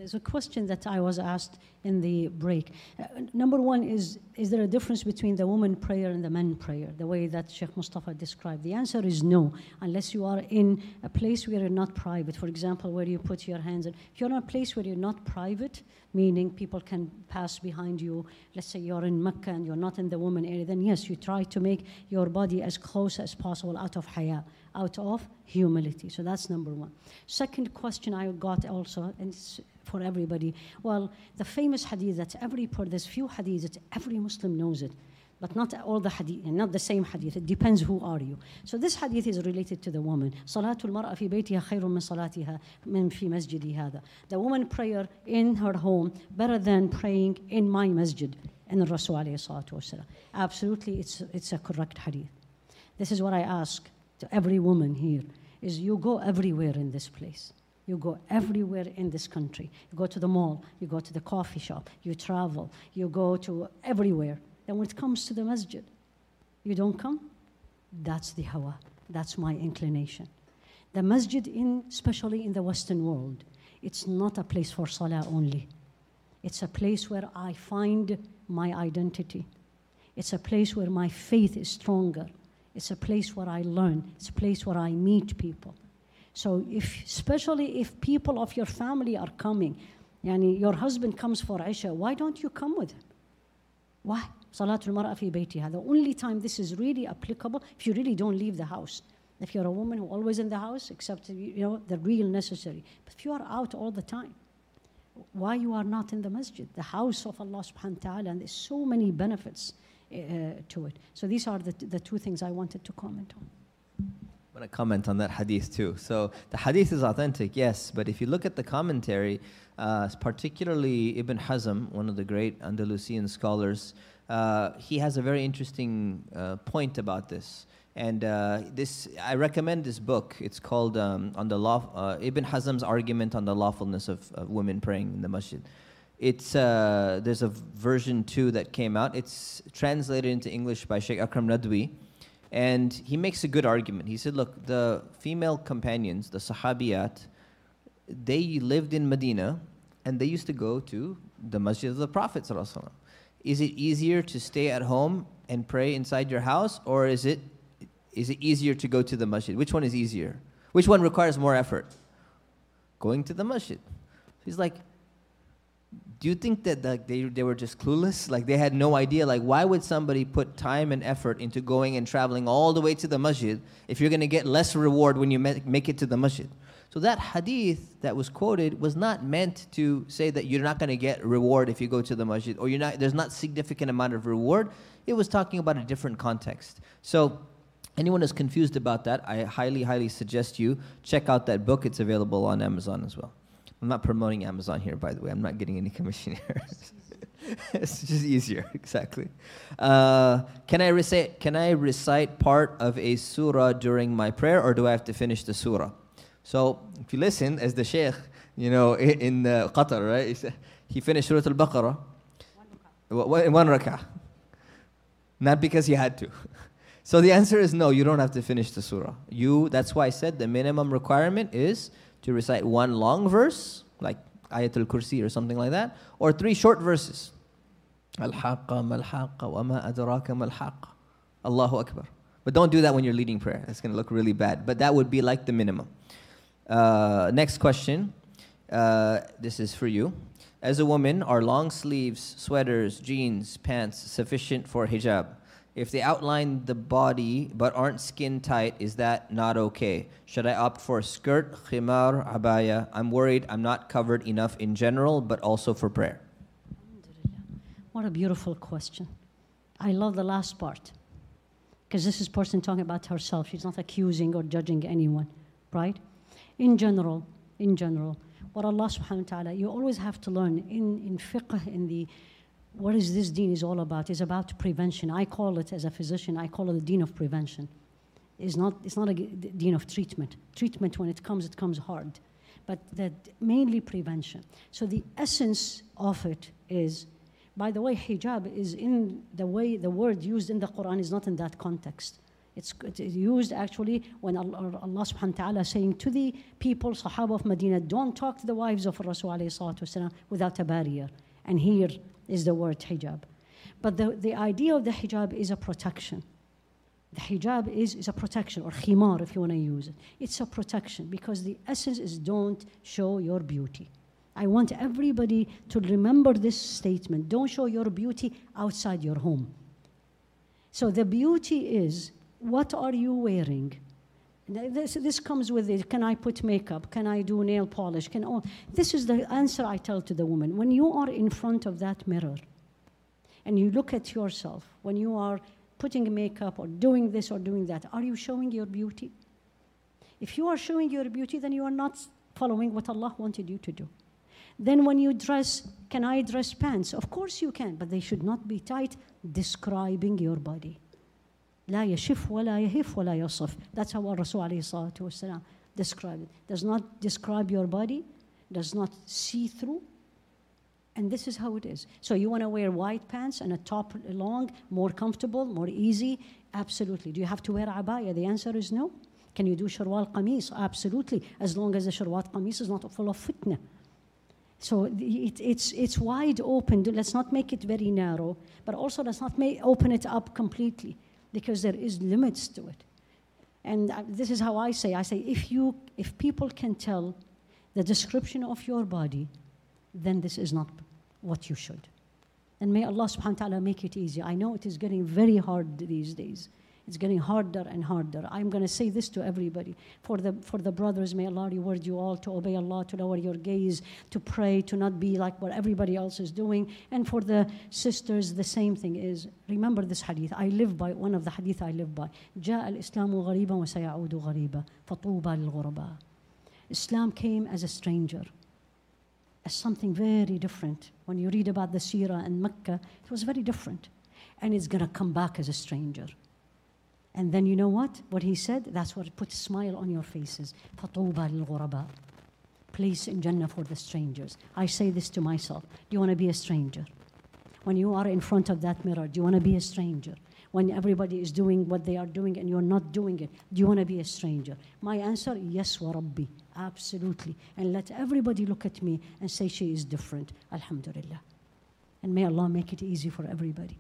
There's a question that I was asked in the break. Number one is there a difference between the woman prayer and the men prayer, the way that Sheikh Mustafa described? The answer is no, unless you are in a place where you're not private. For example, where you put your hands in. If you're in a place where you're not private, meaning people can pass behind you, let's say you're in Mecca and you're not in the woman area, then yes, you try to make your body as close as possible out of haya, out of humility. So that's number one. Second question I got also, and it's for everybody, well, the famous hadith that there's few hadiths that every Muslim knows it, but not all the hadith, and not the same hadith. It depends who are you. So this hadith is related to the woman. Salatul mar'a fi baytiha khayrun min salatiha min fi masjidi hada. The woman prayer in her home better than praying in my masjid. And the Rasul alayhi salatu wasalam. Absolutely, it's a correct hadith. This is what I ask to every woman here, is you go everywhere in this place. You go everywhere in this country. You go to the mall, you go to the coffee shop, you travel, you go to everywhere. Then when it comes to the masjid, you don't come? That's the hawa. That's my inclination. The masjid, especially in the Western world, it's not a place for salah only. It's a place where I find my identity. It's a place where my faith is stronger. It's a place where I learn. It's a place where I meet people. So especially if people of your family are coming, yani your husband comes for Isha, why don't you come with him? Why? Salatul mar'a fi baytiha. The only time this is really applicable, if you really don't leave the house. If you're a woman who always in the house, except the real necessary. But if you are out all the time, why you are not in the masjid, the house of Allah subhanahu wa ta'ala, and there's so many benefits to it. So these are the two things I wanted to comment on. I want to comment on that hadith too. So the hadith is authentic, yes, but if you look at the commentary, particularly Ibn Hazm, one of the great Andalusian scholars, he has a very interesting point about this. And I recommend this book. It's called Ibn Hazm's Argument on the Lawfulness of Women Praying in the Masjid. There's a version 2 that came out. It's translated into English by Sheikh Akram Nadwi. And he makes a good argument. He said, look, the female companions, the Sahabiyat, they lived in Medina and they used to go to the Masjid of the Prophet ﷺ. Is it easier to stay at home and pray inside your house, or is it easier to go to the Masjid? Which one is easier? Which one requires more effort? Going to the Masjid. He's like, do you think that they were just clueless? Like they had no idea? Like why would somebody put time and effort into going and traveling all the way to the masjid if you're going to get less reward when you make it to the masjid? So that hadith that was quoted was not meant to say that you're not going to get reward if you go to the masjid, or there's not significant amount of reward. It was talking about a different context. So anyone who's confused about that, I highly, highly suggest you check out that book. It's available on Amazon as well. I'm not promoting Amazon here, by the way. I'm not getting any commission here. It's just easier, exactly. Can I recite part of a surah during my prayer, or do I have to finish the surah? So if you listen, as the Sheikh, in Qatar, right? He finished Surah Al-Baqarah in 1 rak'ah. Not because he had to. So the answer is no, you don't have to finish the surah. That's why I said the minimum requirement is to recite 1 long verse, like Ayatul Kursi or something like that, or 3 short verses. Al-Haqqa mal-Haqqa wa ma adraka mal-Haqqa. Allahu Akbar. But don't do that when you're leading prayer. It's going to look really bad. But that would be like the minimum. Next question. This is for you. As a woman, are long sleeves, sweaters, jeans, pants sufficient for hijab? If they outline the body but aren't skin tight, is that not okay? Should I opt for a skirt, khimar, abaya? I'm worried I'm not covered enough in general, but also for prayer. What a beautiful question. I love the last part, because this is person talking about herself. She's not accusing or judging anyone, right? In general, what Allah subhanahu wa ta'ala, you always have to learn in fiqh, what is this deen is all about? It's about prevention. I call it, as a physician, I call it the deen of prevention. It's not a deen of treatment. Treatment, when it comes hard. But that mainly prevention. So the essence of it is, by the way, hijab is in the way the word used in the Quran is not in that context. It's used actually when Allah subhanahu wa ta'ala is saying to the people, Sahaba of Medina, don't talk to the wives of Rasul alayhi salatu wasalam without a barrier. And here is the word hijab. But the idea of the hijab is a protection. The hijab is a protection, or khimar if you want to use it. It's a protection because the essence is don't show your beauty. I want everybody to remember this statement. Don't show your beauty outside your home. So the beauty is, what are you wearing? This comes with it. Can I put makeup? Can I do nail polish? This is the answer I tell to the woman. When you are in front of that mirror and you look at yourself, when you are putting makeup or doing this or doing that, are you showing your beauty? If you are showing your beauty, then you are not following what Allah wanted you to do. Then when you dress, can I dress pants? Of course you can, but they should not be tight, describing your body. لا يشف ولا يهف ولا يصف. That's how our Rasul alayhi salatu wasalam described it. Does not describe your body, does not see through, and this is how it is. So you want to wear white pants and a top long, more comfortable, more easy? Absolutely. Do you have to wear abaya? The answer is no. Can you do sharwal qamis? Absolutely, as long as the sharwal qamis is not full of fitna. So it's wide open. Let's not make it very narrow, but also let's not open it up completely, because there is limits to it. And this is how I say, if people can tell the description of your body, then this is not what you should. And may Allah subhanahu wa ta'ala make it easy. I know it is getting very hard these days. It's getting harder and harder. I'm going to say this to everybody. For the brothers, may Allah reward you all to obey Allah, to lower your gaze, to pray, to not be like what everybody else is doing. And for the sisters, the same thing is, remember this hadith. I live by one of the hadith I live by. جاء الإسلام غريبا وسيعود غريبا فطوبى للغرباء. Islam came as a stranger, as something very different. When you read about the Seerah and Mecca, it was very different. And it's going to come back as a stranger. And then you know what? What he said, that's what put a smile on your faces. فَطُوبَى لِلْغُرَبَاء. Place in Jannah for the strangers. I say this to myself. Do you want to be a stranger? When you are in front of that mirror, do you want to be a stranger? When everybody is doing what they are doing and you're not doing it, do you want to be a stranger? My answer, yes, wa Rabbi. Absolutely. And let everybody look at me and say she is different. Alhamdulillah. And may Allah make it easy for everybody.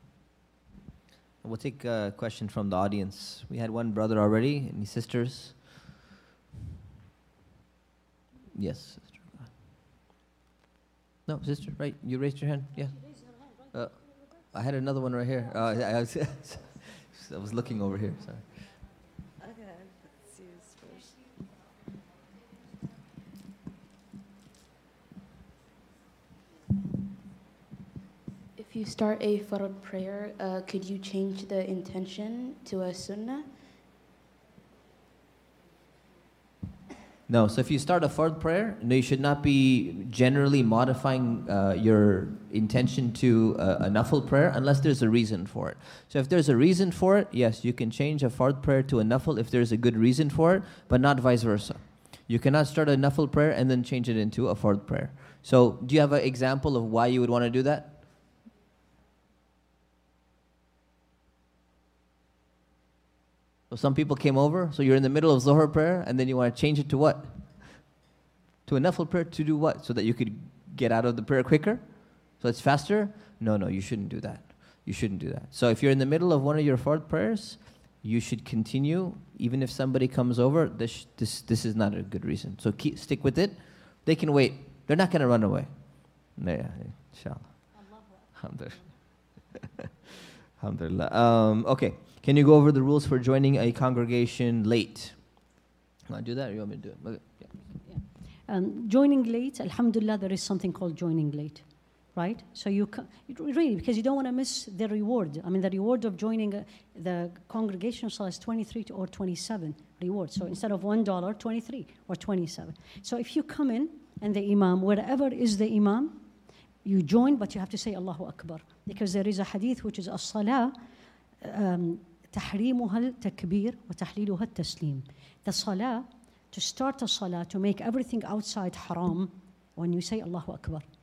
We'll take a question from the audience. We had one brother already. Any sisters? Yes, sister. No, sister, right? You raised your hand? Yeah. I had another one right here. I was looking over here, sorry. Okay, let's see this first. If you start a fard prayer, could you change the intention to a sunnah? No, so if you start a fard prayer, no, you should not be generally modifying your intention to a nafil prayer unless there's a reason for it. So if there's a reason for it, yes, you can change a fard prayer to a nafil if there's a good reason for it, but not vice versa. You cannot start a nafil prayer and then change it into a fard prayer. So do you have an example of why you would want to do that? So some people came over, so you're in the middle of Zuhr prayer, and then you want to change it to what? To a nafil prayer to do what? So that you could get out of the prayer quicker? So it's faster? No, you shouldn't do that. You shouldn't do that. So if you're in the middle of one of your fard prayers, you should continue, even if somebody comes over, this is not a good reason. So stick with it. They can wait. They're not going to run away. Yeah, inshallah. Alhamdulillah. Alhamdulillah. Okay. Can you go over the rules for joining a congregation late? Want to do that, or you want me to do it? Okay. Yeah. Joining late, alhamdulillah, there is something called joining late, right? So really, because you don't want to miss the reward. I mean, the reward of joining the congregational salah is 23 or 27 reward. So instead of $1, 23 or 27. So if you come in and the imam, wherever is the imam, you join, but you have to say Allahu Akbar, because there is a hadith which is as-salah. تحريمها التكبير وتحليلها التسليم. The salah, to start a salah, to make everything outside haram, when you say Allahu Akbar.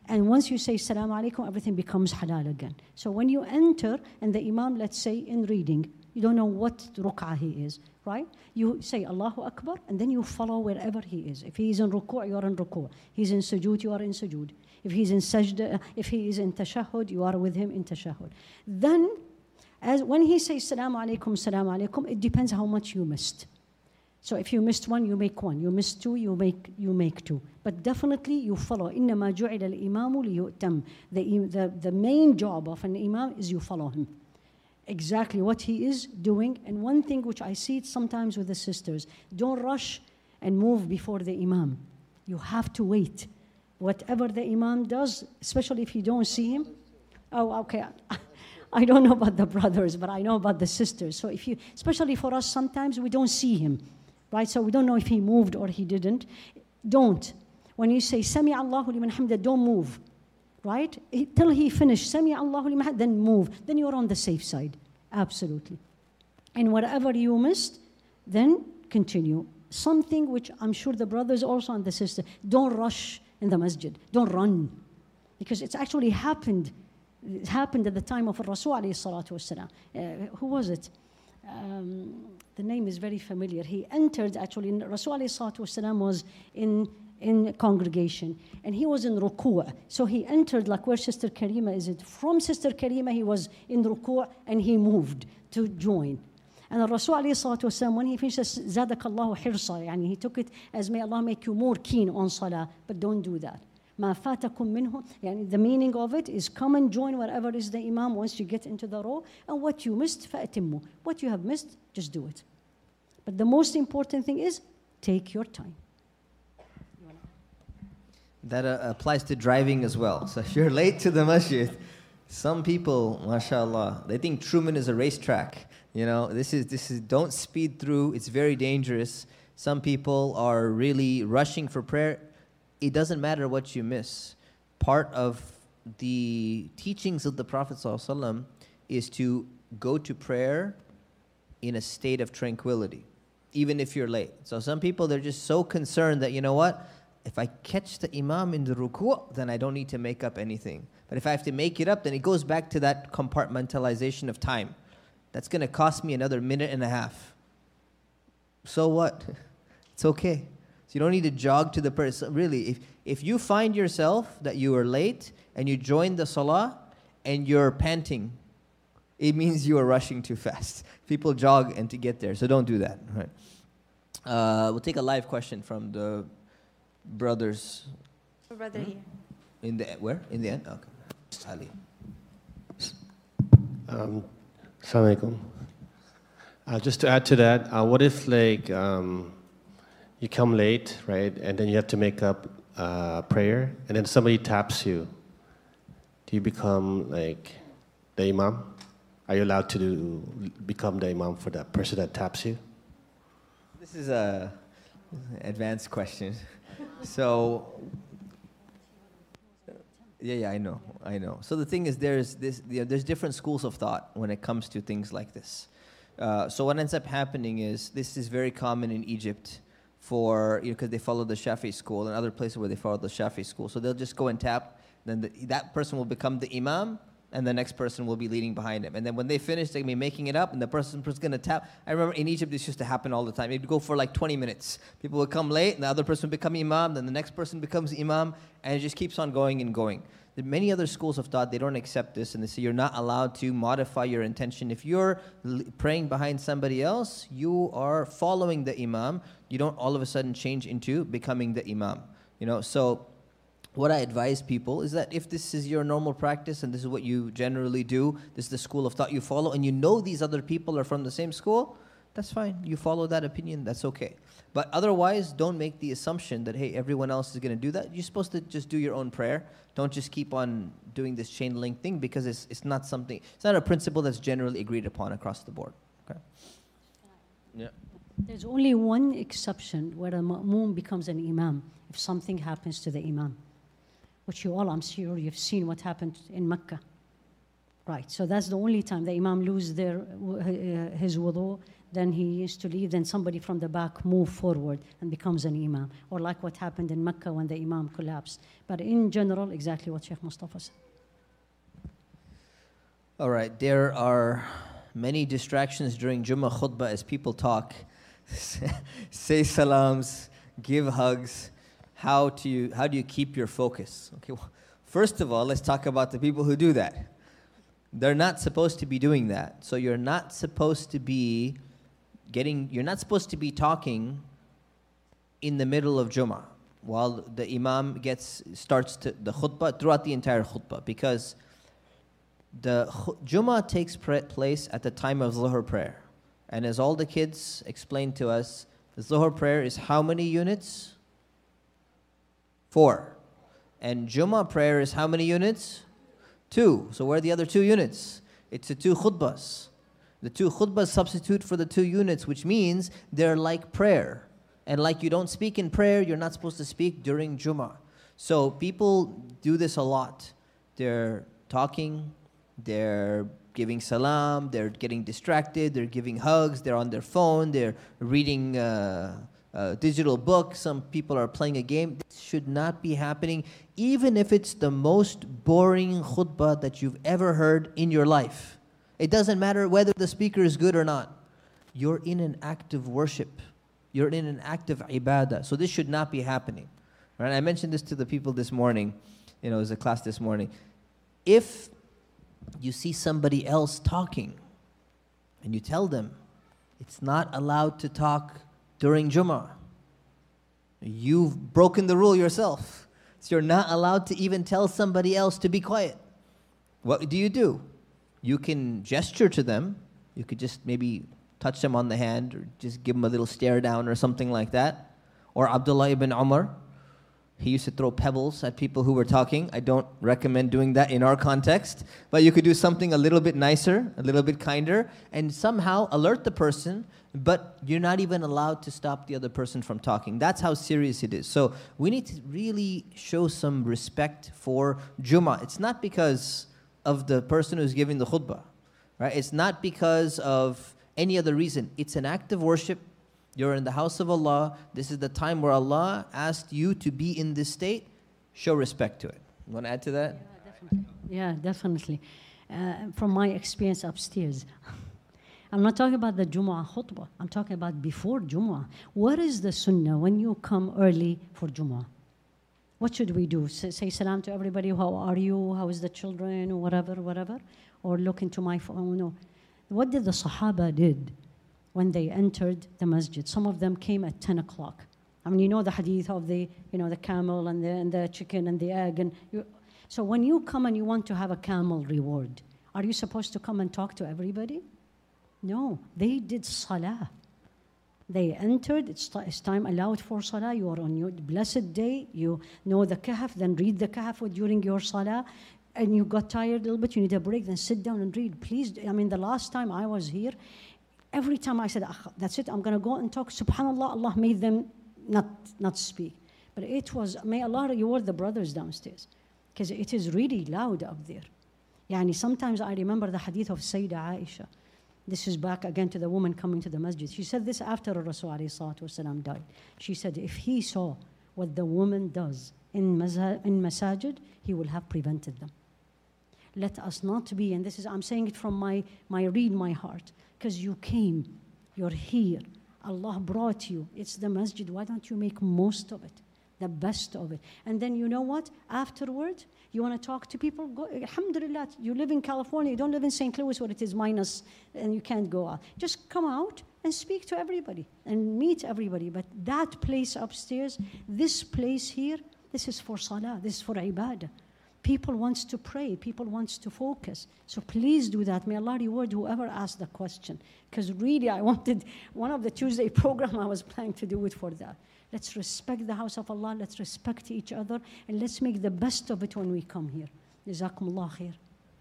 And once you say Assalamu alaikum, everything becomes halal again. So when you enter, and the Imam, let's say in reading, you don't know what ruk'ah he is, right? You say Allahu Akbar, and then you follow wherever he is. If he is in ruku', you are in ruku'. He's in sujood, you are in sujood. If he's in sajda, if he is in tashahhud, you are with him in tashahhud. Then, when he says Assalamu alaikum, it depends how much you missed. So if you missed one, you make one. You missed two, you make two. But definitely you follow. إِنَّمَا جُعِلَ الْإِمَامُ لِيُؤْتَمَ. The main job of an imam is you follow him. Exactly what he is doing. And one thing which I see it sometimes with the sisters, don't rush and move before the imam. You have to wait. Whatever the imam does, especially if you don't see him. Oh, okay. I don't know about the brothers, but I know about the sisters. So if you, especially for us, sometimes we don't see him. Right, so we don't know if he moved or he didn't. Don't. When you say Sami Allahu liman hamda, don't move. Right? Till he finished Sami Allahu liman hamda, then move. Then you're on the safe side. Absolutely. And whatever you missed, then continue. Something which I'm sure the brothers also and the sisters, don't rush in the masjid. Don't run. Because it's actually happened. It happened at the time of Rasul alayhi salatu wasalam. Who was it? The name is very familiar. He entered, actually, Rasul alayhi salatu wasalam was in congregation, and he was in ruku'. So he entered like where Sister Karima is. From Sister Karima, he was in ruku' and he moved to join. And Rasul alayhi salatu wasalam, when he finished, Zadakallahu hirsa, yani he took it as may Allah make you more keen on salah, but don't do that. ما فاتكم منه, يعني the meaning of it is come and join wherever is the imam once you get into the row, and what you missed فأتموا. What you have missed, just do it. But the most important thing is take your time. That applies to driving as well. So if you're late to the masjid, some people, mashallah, they think Truman is a racetrack. You know, this is don't speed through. It's very dangerous. Some people are really rushing for prayer. It doesn't matter what you miss. Part of the teachings of the Prophet ﷺ is to go to prayer in a state of tranquility, even if you're late. So some people, they're just so concerned that, you know what, if I catch the imam in the ruku', then I don't need to make up anything. But if I have to make it up, then it goes back to that compartmentalization of time. That's going to cost me another minute and a half. So what? It's okay. So you don't need to jog to the person. Really, if you find yourself that you are late and you join the salah and you're panting, it means you are rushing too fast. People jog and to get there, so don't do that. Right. We'll take a live question from the brothers. Brother here. In the where? In the end? Okay. Ali. Assalamu alaikum. Just to add to that, what if like you come late, right, and then you have to make up prayer, and then somebody taps you? Do you become like the imam? Are you allowed to become the imam for that person that taps you? This is an advanced question. So, yeah, I know. So the thing is, there's different schools of thought when it comes to things like this. So what ends up happening is, this is very common in Egypt, for because they follow the Shafi school, and other places where they follow the Shafi school. So they'll just go and tap, then that person will become the imam, and the next person will be leading behind him. And then when they finish, they'll be making it up, and the person's going to tap. I remember in Egypt, this used to happen all the time. It'd go for like 20 minutes. People would come late, and the other person would become imam, then the next person becomes imam, and it just keeps on going and going. There are many other schools of thought, they don't accept this, and they say you're not allowed to modify your intention. If you're praying behind somebody else, you are following the imam. You don't all of a sudden change into becoming the imam. You know, so what I advise people is that if this is your normal practice and this is what you generally do, this is the school of thought you follow, and you know these other people are from the same school, that's fine. You follow that opinion, that's okay. But otherwise, don't make the assumption that, hey, everyone else is going to do that. You're supposed to just do your own prayer. Don't just keep on doing this chain link thing, because it's not something, it's not a principle that's generally agreed upon across the board. Okay? Yeah. There's only one exception where a ma'moom becomes an imam, if something happens to the imam, which you all, I'm sure you've seen what happened in Mecca. Right, so that's the only time the Imam lose his wudu, then he used to leave, then somebody from the back move forward and becomes an Imam. Or like what happened in Mecca when the Imam collapsed. But in general, exactly what Sheikh Mustafa said. All right, there are many distractions during Jummah khutbah as people talk. Say salams, give hugs. How do you keep your focus? Okay, well, first of all, let's talk about the people who do that. They're not supposed to be doing that. So you're not supposed to be talking in the middle of Jummah while the Imam starts the khutbah throughout the entire khutbah, because the Jummah takes place at the time of Zuhr prayer. And as all the kids explained to us, the Zuhr prayer is how many units? 4. And Jummah prayer is how many units? 2. So where are the other 2 units? It's the 2 khutbahs. The 2 khutbahs substitute for the 2 units, which means they're like prayer. And like you don't speak in prayer, you're not supposed to speak during Jummah. So people do this a lot. They're talking, they're giving salam, they're getting distracted, they're giving hugs, they're on their phone, they're reading digital book, some people are playing a game. This should not be happening, even if it's the most boring khutbah that you've ever heard in your life. It doesn't matter whether the speaker is good or not. You're in an act of worship. You're in an act of ibadah. So this should not be happening. Right? I mentioned this to the people this morning. It was a class this morning. If you see somebody else talking and you tell them it's not allowed to talk during Jummah, you've broken the rule yourself. So you're not allowed to even tell somebody else to be quiet. What do? You can gesture to them. You could just maybe touch them on the hand or just give them a little stare down or something like that. Or Abdullah ibn Umar, he used to throw pebbles at people who were talking. I don't recommend doing that in our context. But you could do something a little bit nicer, a little bit kinder, and somehow alert the person, but you're not even allowed to stop the other person from talking. That's how serious it is. So we need to really show some respect for Jummah. It's not because of the person who's giving the khutbah, right? It's not because of any other reason. It's an act of worship. You're in the house of Allah. This is the time where Allah asked you to be in this state. Show respect to it. You want to add to that? Yeah, definitely. From my experience upstairs, I'm not talking about the Jumu'ah khutbah. I'm talking about before Jumu'ah. What is the sunnah when you come early for Jumu'ah? What should we do? Say salam to everybody. How are you? How is the children? Or whatever. Or look into my phone. No. What did the Sahaba did when they entered the masjid? Some of them came at 10 o'clock. I mean, you know the hadith of the camel and the chicken and the egg. So when you come and you want to have a camel reward, are you supposed to come and talk to everybody? No, they did salah. They entered, it's time allowed for salah. You are on your blessed day. You know the kahf, then read the kahf during your salah. And you got tired a little bit, you need a break, then sit down and read. Please, I mean, the last time I was here, every time I said, that's it, I'm going to go and talk. SubhanAllah, Allah made them not speak. But it was, may Allah reward the brothers downstairs, because it is really loud up there. Yani sometimes I remember the hadith of Sayyidah Aisha. This is back again to the woman coming to the masjid. She said this after Rasul ﷺ died. She said, if he saw what the woman does in masajid, he will have prevented them. Let us not be, and this is, I'm saying it from my heart, because you came, you're here, Allah brought you, it's the masjid, why don't you make most of it, the best of it? And then you know what, afterward, you want to talk to people, go, alhamdulillah, you live in California, you don't live in St. Louis where it is minus and you can't go out. Just come out and speak to everybody and meet everybody. But that place upstairs, this place here, this is for salah, this is for ibadah. People wants to pray, people wants to focus. So please do that. May Allah reward whoever asked the question. Because really I wanted, one of the Tuesday program I was planning to do it for that. Let's respect the house of Allah, let's respect each other, and let's make the best of it when we come here. Jazakumullah khair.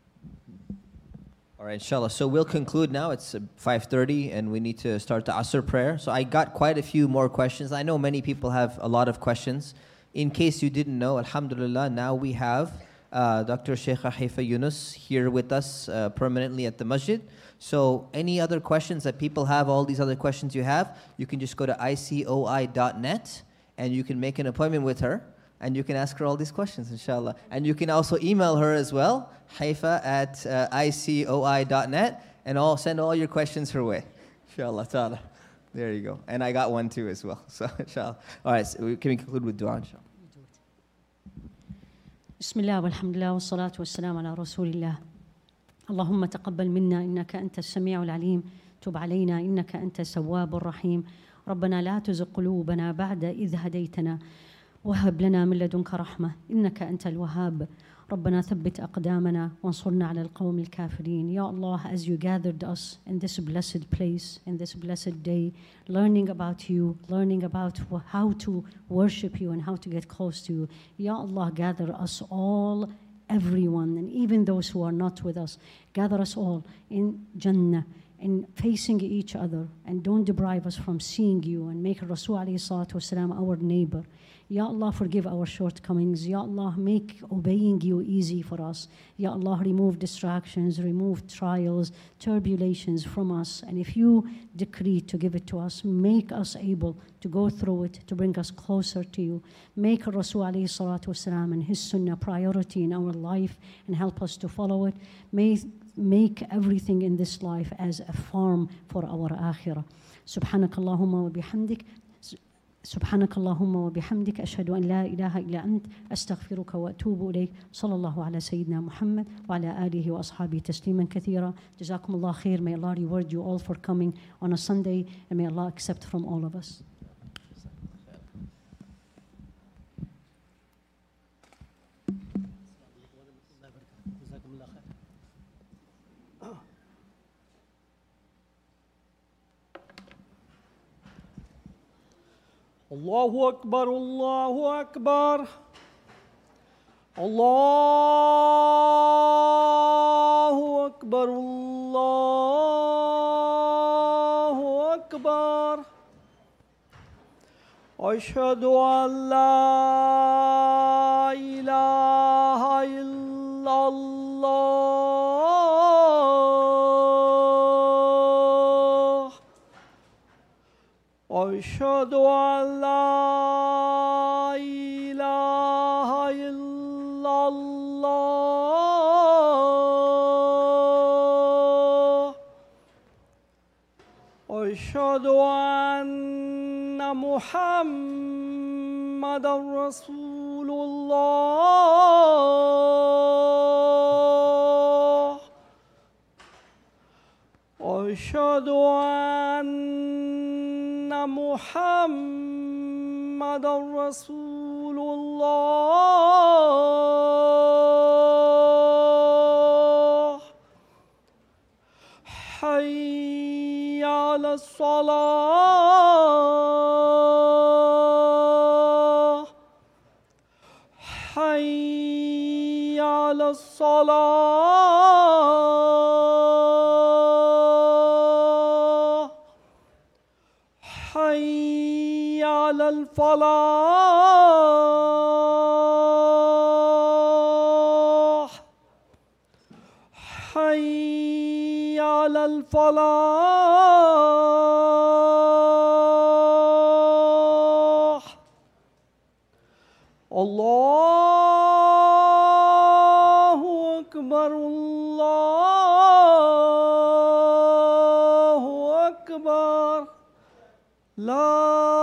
All right, inshallah. So we'll conclude now. It's 5:30 and we need to start the Asr prayer. So I got quite a few more questions. I know many people have a lot of questions. In case you didn't know, alhamdulillah, now we have Dr. Sheikh Haifa Yunus here with us permanently at the masjid. So any other questions that people have, all these other questions you have, you can just go to icoi.net and you can make an appointment with her and you can ask her all these questions, inshallah. And you can also email her as well, haifa@icoi.net, and send all your questions her way, inshallah ta'ala. There you go. And I got one too as well, so inshallah. All right, so can we conclude with dua, inshallah? بسم الله والحمد لله والصلاة والسلام على رسول الله. اللهم تقبل منا إنك أنت السميع العليم، تب علينا إنك أنت التواب الرحيم. ربنا لا تزغ قلوبنا بعد إذ هديتنا وهب لنا من لدنك رحمة إنك أنت الوهاب. ربنا ثبت أقدامنا وانصرنا على القوم الكافرين. Ya Allah, as you gathered us in this blessed place, in this blessed day, learning about you, learning about how to worship you and how to get close to you. Ya Allah, gather us all, everyone, and even those who are not with us. Gather us all in Jannah, in facing each other, and don't deprive us from seeing you, and make Rasul alayhi salatu wasalam our neighbor. Ya Allah, forgive our shortcomings. Ya Allah, make obeying you easy for us. Ya Allah, remove distractions, remove trials, turbulations from us. And if you decree to give it to us, make us able to go through it, to bring us closer to you. Make Rasul alayhi salatu wasalam and his sunnah priority in our life and help us to follow it. Make everything in this life as a farm for our akhirah. Subhanakallahumma wa bihamdik. سبحانك اللهم وبحمدك أشهد أن لا إله إلا أنت أستغفرك وأتوب إليك. صلى الله على سيدنا محمد وعلى آله وأصحابه تسليما كثيرا. جزاكم الله خير. May Allah reward you all for coming on a Sunday, and may Allah accept from all of us. الله أكبر الله أكبر الله أكبر الله أكبر أشهد أن لا إله إلا الله أشهد أن لا إله إلا الله أشهد أن محمدا رسول الله أشهد أن محمدا رسول الله حي على الصلاة حي على الصلاة حي على الفلاح حي على الفلاح الله أكبر الله أكبر لا